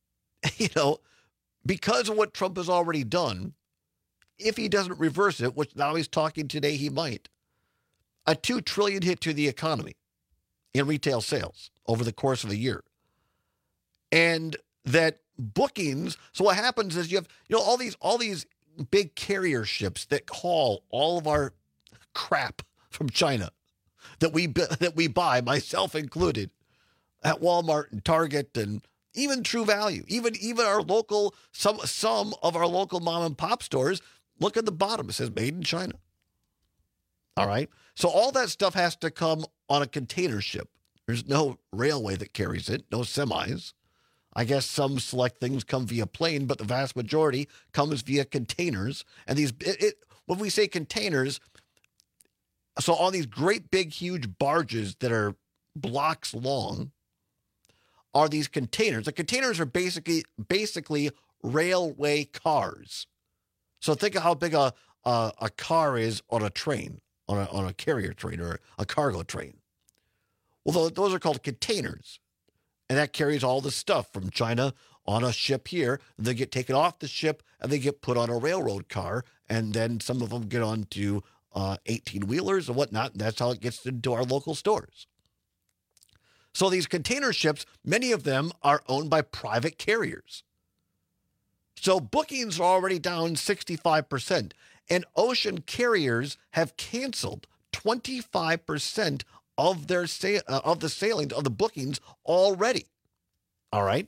because of what Trump has already done, if he doesn't reverse it, which now he's talking today he might, a $2 trillion hit to the economy in retail sales over the course of a year. And that bookings, so what happens is you have all these big carrier ships that haul all of our crap from China that we buy, myself included, at Walmart and Target and even True Value, even our local some of our local mom and pop stores. Look at the bottom; it says "Made in China." All right, so all that stuff has to come on a container ship. There's no railway that carries it, no semis. I guess some select things come via plane, but the vast majority comes via containers. And when we say containers, so on these great big, huge barges that are blocks long, are these containers. The containers are basically railway cars. So think of how big a car is on a train, on a carrier train or a cargo train. Well, those are called containers. And that carries all the stuff from China on a ship here. They get taken off the ship and they get put on a railroad car. And then some of them get onto 18-wheelers and whatnot. And that's how it gets into our local stores. So these container ships, many of them are owned by private carriers. So bookings are already down 65%. And ocean carriers have canceled 25% of their of the sailings, of the bookings already. All right.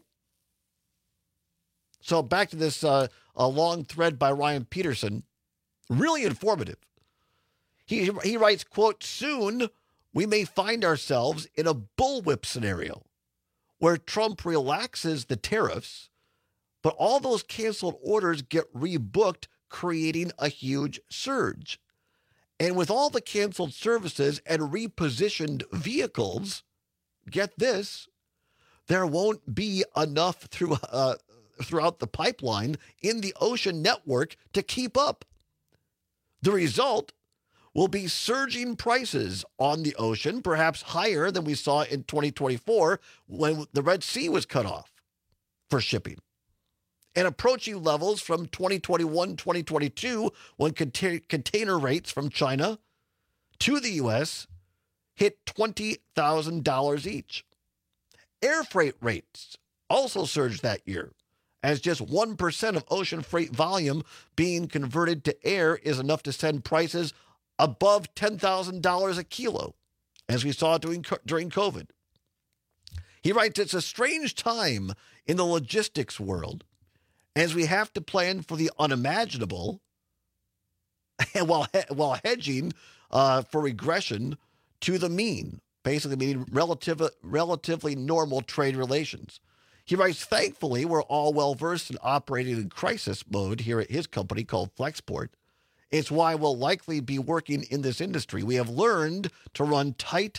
So back to this a long thread by Ryan Peterson, really informative. He writes, quote, soon we may find ourselves in a bullwhip scenario where Trump relaxes the tariffs, but all those canceled orders get rebooked, creating a huge surge. And with all the canceled services and repositioned vehicles, get this, there won't be enough throughout the pipeline in the ocean network to keep up. The result will be surging prices on the ocean, perhaps higher than we saw in 2024 when the Red Sea was cut off for shipping, and approaching levels from 2021, 2022 when container rates from China to the U.S. hit $20,000 each. Air freight rates also surged that year, as just 1% of ocean freight volume being converted to air is enough to send prices above $10,000 a kilo, as we saw during COVID. He writes, it's a strange time in the logistics world, as we have to plan for the unimaginable while hedging for regression to the mean, basically meaning relatively normal trade relations. He writes, thankfully, we're all well-versed in operating in crisis mode here at his company called Flexport. It's why we'll likely be working in this industry. We have learned to run tight,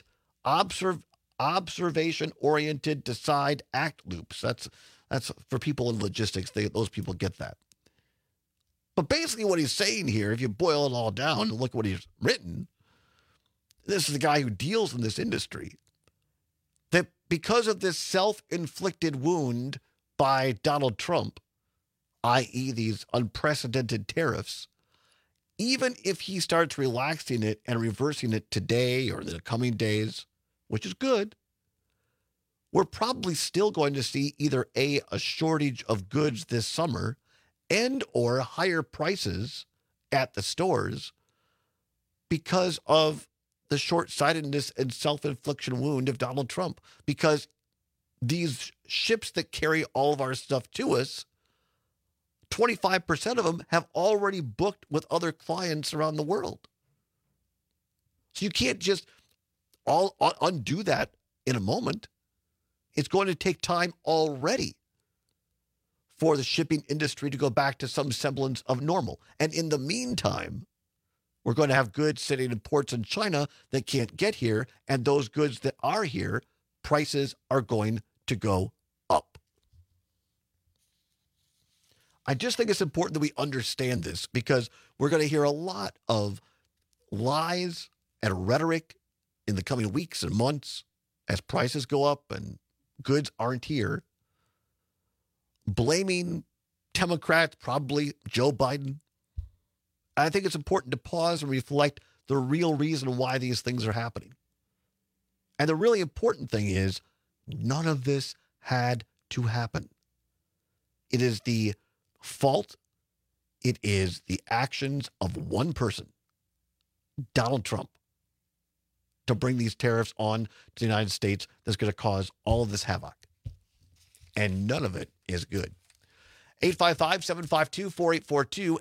observation-oriented, decide, act loops. That's for people in logistics. Those people get that. But basically what he's saying here, if you boil it all down and look at what he's written, this is the guy who deals in this industry, that because of this self-inflicted wound by Donald Trump, i.e. these unprecedented tariffs, even if he starts relaxing it and reversing it today or in the coming days, which is good, we're probably still going to see either a shortage of goods this summer and or higher prices at the stores because of the short-sightedness and self-infliction wound of Donald Trump. Because these ships that carry all of our stuff to us, 25% of them have already booked with other clients around the world. So you can't just undo that in a moment. It's going to take time already for the shipping industry to go back to some semblance of normal. And in the meantime, we're going to have goods sitting in ports in China that can't get here, and those goods that are here, prices are going to go up. I just think it's important that we understand this, because we're going to hear a lot of lies and rhetoric in the coming weeks and months as prices go up and goods aren't here, blaming Democrats, probably Joe Biden. I think it's important to pause and reflect the real reason why these things are happening. And the really important thing is none of this had to happen. It is the fault, it is the actions of one person, Donald Trump, to bring these tariffs on to the United States that's going to cause all of this havoc. And none of it is good. 855-752-4842,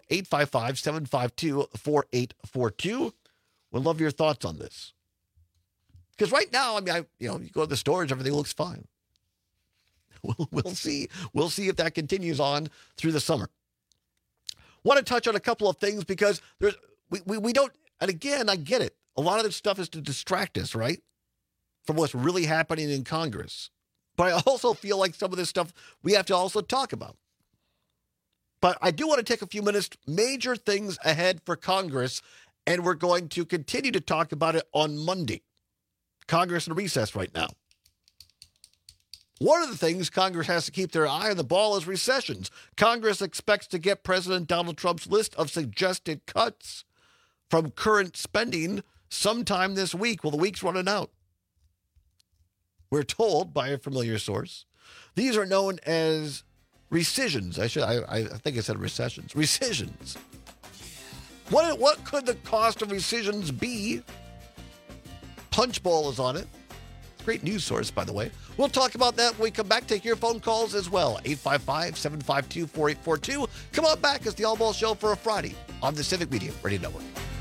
855-752-4842. We'd love your thoughts on this. Because right now, you go to the stores, everything looks fine. We'll see. We'll see if that continues on through the summer. Want to touch on a couple of things because we don't, and again, I get it. A lot of this stuff is to distract us, right, from what's really happening in Congress. But I also feel like some of this stuff we have to also talk about. But I do want to take a few minutes, major things ahead for Congress, and we're going to continue to talk about it on Monday. Congress in recess right now. One of the things Congress has to keep their eye on the ball is recessions. Congress expects to get President Donald Trump's list of suggested cuts from current spending sometime this week. Well, the week's running out. We're told by a familiar source. These are known as rescissions. I think I said recessions. Rescissions. What could the cost of rescissions be? Punchbowl is on it. Great news source, by the way. We'll talk about that when we come back. Take your phone calls as well. 855-752-4842. Come on back. It's the All Ball Show for a Friday on the Civic Media Radio Network.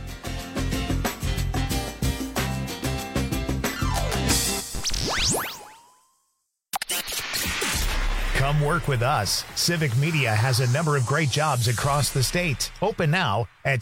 Come work with us. Civic Media has a number of great jobs across the state. Open now at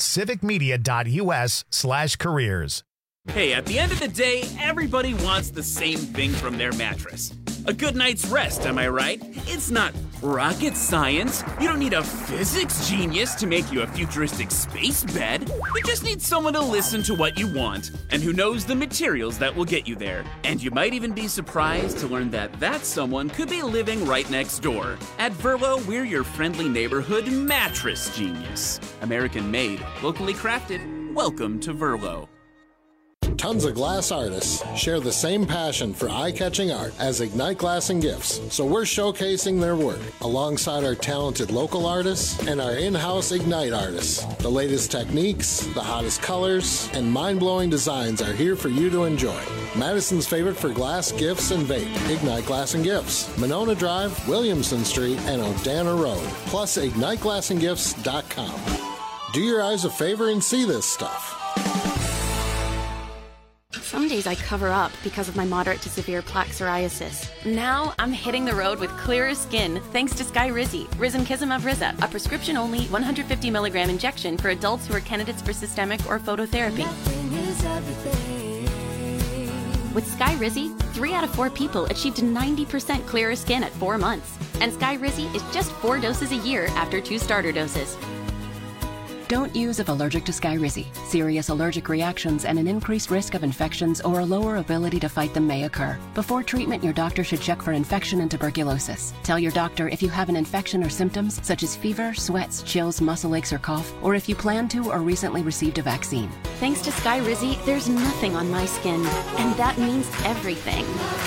civicmedia.us/careers. Hey, at the end of the day, everybody wants the same thing from their mattress. A good night's rest, am I right? It's not rocket science. You don't need a physics genius to make you a futuristic space bed. You just need someone to listen to what you want and who knows the materials that will get you there. And you might even be surprised to learn that that someone could be living right next door. At Verlo, we're your friendly neighborhood mattress genius. American made, locally crafted. Welcome to Verlo. Tons of glass artists share the same passion for eye-catching art as Ignite Glass and Gifts, so we're showcasing their work alongside our talented local artists and our in-house Ignite artists. The latest techniques, the hottest colors, and mind-blowing designs are here for you to enjoy. Madison's favorite for glass, gifts, and vape, Ignite Glass and Gifts, Monona Drive, Williamson Street, and Odana Road, plus IgniteGlassandGifts.com. Do your eyes a favor and see this stuff. Some days I cover up because of my moderate to severe plaque psoriasis. Now I'm hitting the road with clearer skin thanks to Skyrizi, Risankizumab Riza, a prescription-only 150 milligram injection for adults who are candidates for systemic or phototherapy. With Skyrizi, 3 out of 4 people achieved 90% clearer skin at 4 months. And Skyrizi is just 4 doses a year after 2 starter doses. Don't use if allergic to Skyrizi. Serious allergic reactions and an increased risk of infections or a lower ability to fight them may occur. Before treatment, your doctor should check for infection and tuberculosis. Tell your doctor if you have an infection or symptoms such as fever, sweats, chills, muscle aches, or cough, or if you plan to or recently received a vaccine. Thanks to Skyrizi, there's nothing on my skin, and that means everything.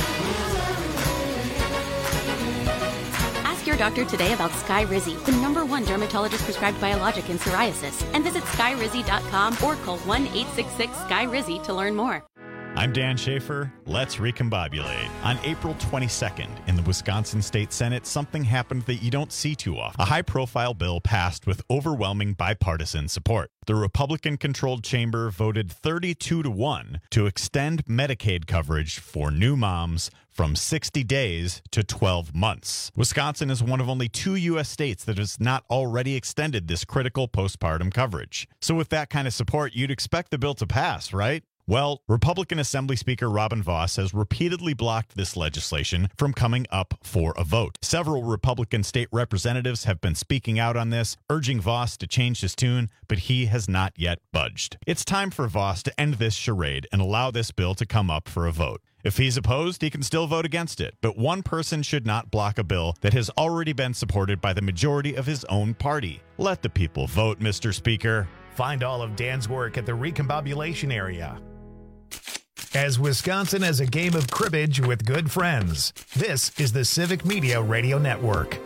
Your doctor today about Skyrizi, the #1 dermatologist prescribed biologic in psoriasis, and visit skyrizi.com or call 1-866-SKY-RIZZI to learn more. I'm Dan Schaefer. Let's recombobulate. On April 22nd, in the Wisconsin State Senate, something happened that you don't see too often. A high-profile bill passed with overwhelming bipartisan support. The Republican-controlled chamber voted 32-1 to extend Medicaid coverage for new moms from 60 days to 12 months. Wisconsin is one of only 2 U.S. states that has not already extended this critical postpartum coverage. So with that kind of support, you'd expect the bill to pass, right? Well, Republican Assembly Speaker Robin Vos has repeatedly blocked this legislation from coming up for a vote. Several Republican state representatives have been speaking out on this, urging Vos to change his tune, but he has not yet budged. It's time for Vos to end this charade and allow this bill to come up for a vote. If he's opposed, he can still vote against it, but one person should not block a bill that has already been supported by the majority of his own party. Let the people vote, Mr. Speaker. Find all of Dan's work at the Recombobulation area. As Wisconsin as a game of cribbage with good friends, this is the Civic Media Radio Network.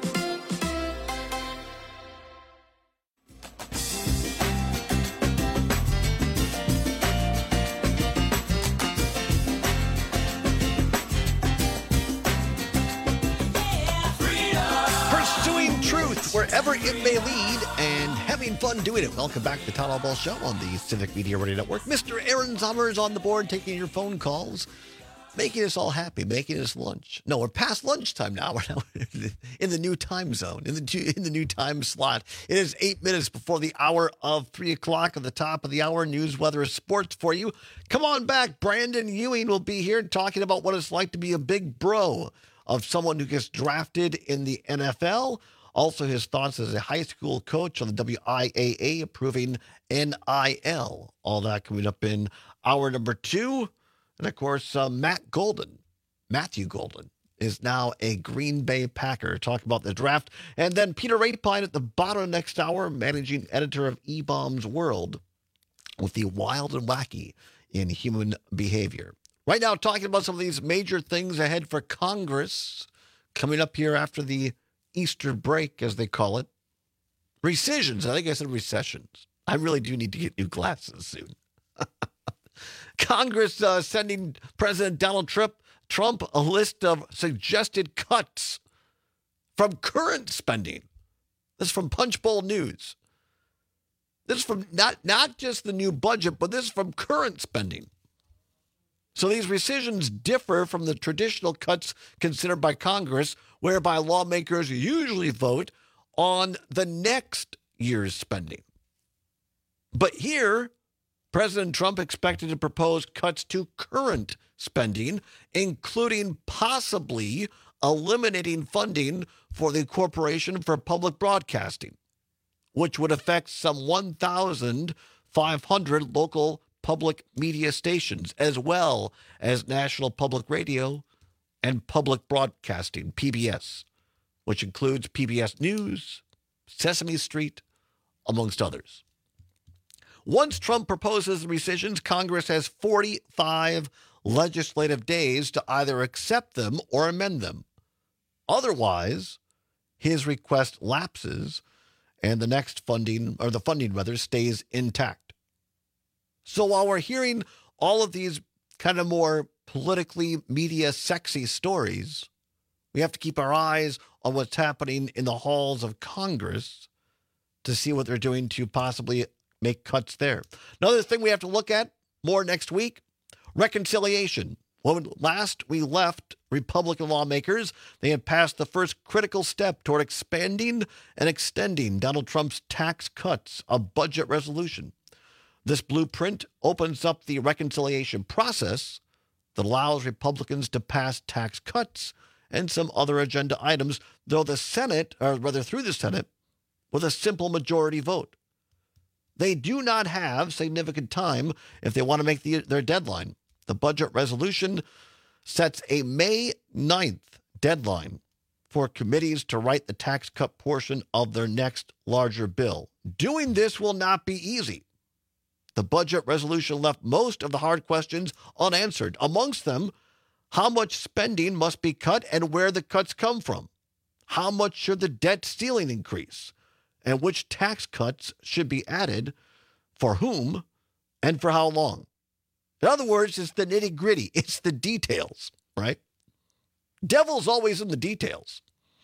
Pursuing truth wherever it may lead and having fun doing it. Welcome back to the Todd Ball Show on the Civic Media Radio Network. Mr. Aaron Sommer is on the board taking your phone calls, making us all happy, making us lunch. No, we're past lunchtime now. We're now in the new time zone, in the new time slot. It is 8 minutes before the hour of 3 o'clock. At the top of the hour, news, weather, sports for you. Come on back. Brandon Ewing will be here talking about what it's like to be a big bro of someone who gets drafted in the NFL. Also, his thoughts as a high school coach on the WIAA approving NIL. All that coming up in hour number 2. And, of course, Matthew Golden, is now a Green Bay Packer. Talk about the draft. And then Peter Ratepine at the bottom of next hour, managing editor of E-Bombs World, with the wild and wacky in human behavior. Right now, talking about some of these major things ahead for Congress coming up here after the Easter break, as they call it. Rescissions. I think I said recessions. I really do need to get new glasses soon. Congress sending President Donald Trump a list of suggested cuts from current spending. This is from Punchbowl News. This is from not just the new budget, but this is from current spending. So these rescissions differ from the traditional cuts considered by Congress, whereby lawmakers usually vote on the next year's spending. But here, President Trump expected to propose cuts to current spending, including possibly eliminating funding for the Corporation for Public Broadcasting, which would affect some 1,500 local public media stations, as well as National Public Radio and Public Broadcasting, PBS, which includes PBS News, Sesame Street, amongst others. Once Trump proposes the rescissions, Congress has 45 legislative days to either accept them or amend them. Otherwise, his request lapses and the next funding, or the funding rather, stays intact. So while we're hearing all of these kind of more politically media sexy stories, we have to keep our eyes on what's happening in the halls of Congress to see what they're doing to possibly make cuts there. Another thing we have to look at more next week, reconciliation. When last we left Republican lawmakers, they had passed the first critical step toward expanding and extending Donald Trump's tax cuts, a budget resolution. This blueprint opens up the reconciliation process that allows Republicans to pass tax cuts and some other agenda items, though the Senate, or rather through the Senate, with a simple majority vote. They do not have significant time if they want to make their deadline. The budget resolution sets a May 9th deadline for committees to write the tax cut portion of their next larger bill. Doing this will not be easy. The budget resolution left most of the hard questions unanswered. Amongst them, how much spending must be cut and where the cuts come from? How much should the debt ceiling increase? And which tax cuts should be added, for whom, and for how long? In other words, it's the nitty-gritty. It's the details, right? Devil's always in the details.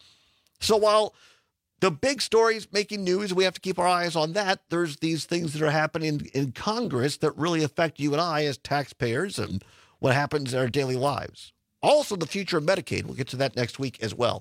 So while the big stories making news, we have to keep our eyes on that, there's these things that are happening in Congress that really affect you and I as taxpayers and what happens in our daily lives. Also, the future of Medicaid. We'll get to that next week as well.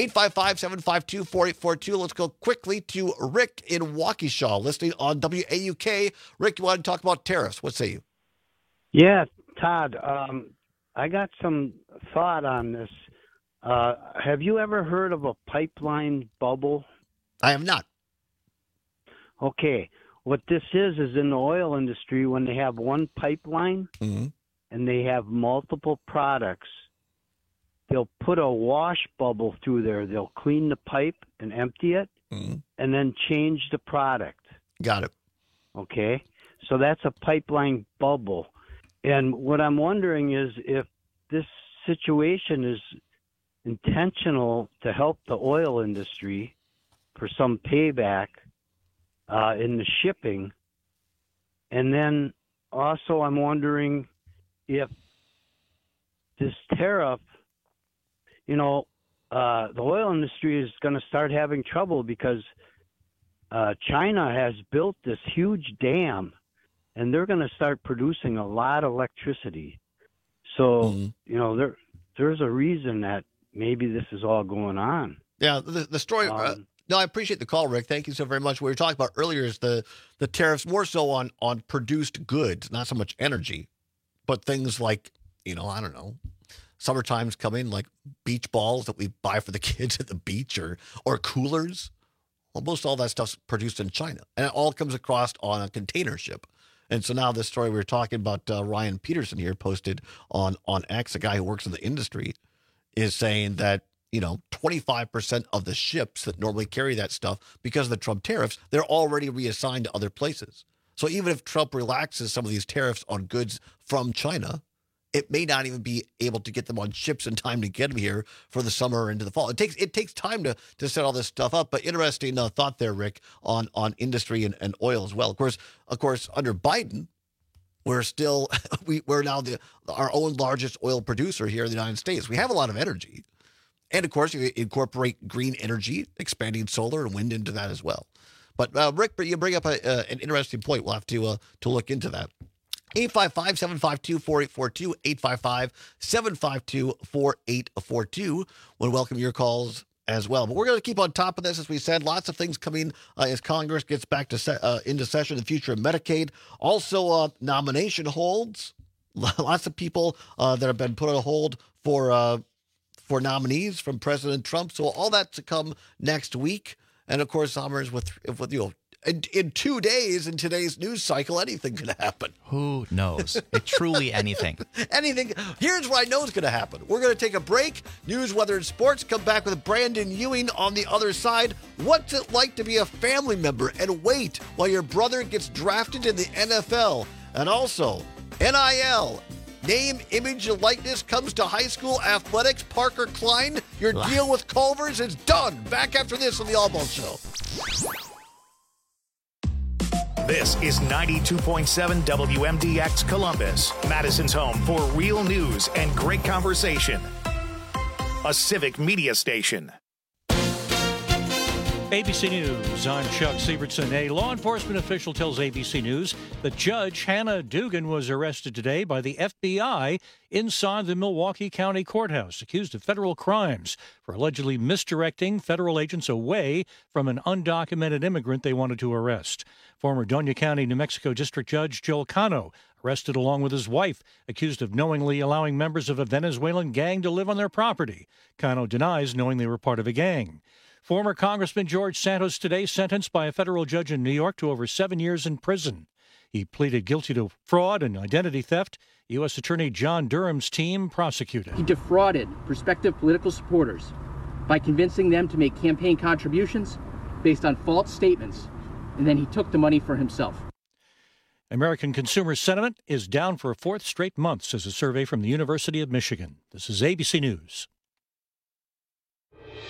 855-752-4842. Let's go quickly to Rick in Waukesha, listening on WAUK. Rick, you want to talk about tariffs? What say you? Yeah, Todd, I got some thought on this. Have you ever heard of a pipeline bubble? I have not. Okay. What this is in the oil industry, when they have one pipeline and they have multiple products, they'll put a wash bubble through there. They'll clean the pipe and empty it and then change the product. Got it. Okay. So that's a pipeline bubble. And what I'm wondering is if this situation is intentional to help the oil industry for some payback in the shipping. And then also I'm wondering if this tariff, the oil industry is going to start having trouble because China has built this huge dam and they're going to start producing a lot of electricity. So, there's a reason that maybe this is all going on. Yeah, the story. No, I appreciate the call, Rick. Thank you so very much. What we were talking about earlier is the tariffs more so on produced goods, not so much energy, but things like, I don't know, summertime's coming, like beach balls that we buy for the kids at the beach or coolers. Well, most all that stuff's produced in China, and it all comes across on a container ship. And so now this story we were talking about, Ryan Peterson here posted on X, a guy who works in the industry, is saying that, 25% of the ships that normally carry that stuff, because of the Trump tariffs, they're already reassigned to other places. So even if Trump relaxes some of these tariffs on goods from China, it may not even be able to get them on ships in time to get them here for the summer or into the fall. It takes time to set all this stuff up. But interesting thought there, Rick, on industry and oil as well. Of course, under Biden, we're still we're now our own largest oil producer here in the United States. We have a lot of energy, and of course, you incorporate green energy, expanding solar and wind into that as well. But Rick, you bring up an interesting point. We'll have to look into that. 855-752-4842, 855-752-4842. We'll welcome your calls as well. But we're going to keep on top of this, as we said. Lots of things coming as Congress gets back to into session. The future of Medicaid, also nomination holds. Lots of people that have been put on hold for nominees from President Trump. So all that to come next week. And of course, Summers with in 2 days in today's news cycle, anything could happen. Who knows? Truly anything. Anything. Here's what I know is going to happen. We're going to take a break. News, weather, and sports. Come back with Brandon Ewing on the other side. What's it like to be a family member and wait while your brother gets drafted in the NFL? And also, NIL. Name, image, and likeness comes to high school athletics. Parker Klein, your deal with Culver's is done. Back after this on the Allball Show. This is 92.7 WMDX Columbus, Madison's home for real news and great conversation. A civic media station. ABC News, I'm Chuck Sievertson. A law enforcement official tells ABC News that Judge Hannah Dugan was arrested today by the FBI inside the Milwaukee County Courthouse, accused of federal crimes for allegedly misdirecting federal agents away from an undocumented immigrant they wanted to arrest. Former Doña County, New Mexico District Judge Joel Cano arrested along with his wife, accused of knowingly allowing members of a Venezuelan gang to live on their property. Cano denies knowing they were part of a gang. Former Congressman George Santos today sentenced by a federal judge in New York to over 7 years in prison. He pleaded guilty to fraud and identity theft. U.S. Attorney John Durham's team prosecuted. He defrauded prospective political supporters by convincing them to make campaign contributions based on false statements, and then he took the money for himself. American consumer sentiment is down for a fourth straight month, says a survey from the University of Michigan. This is ABC News.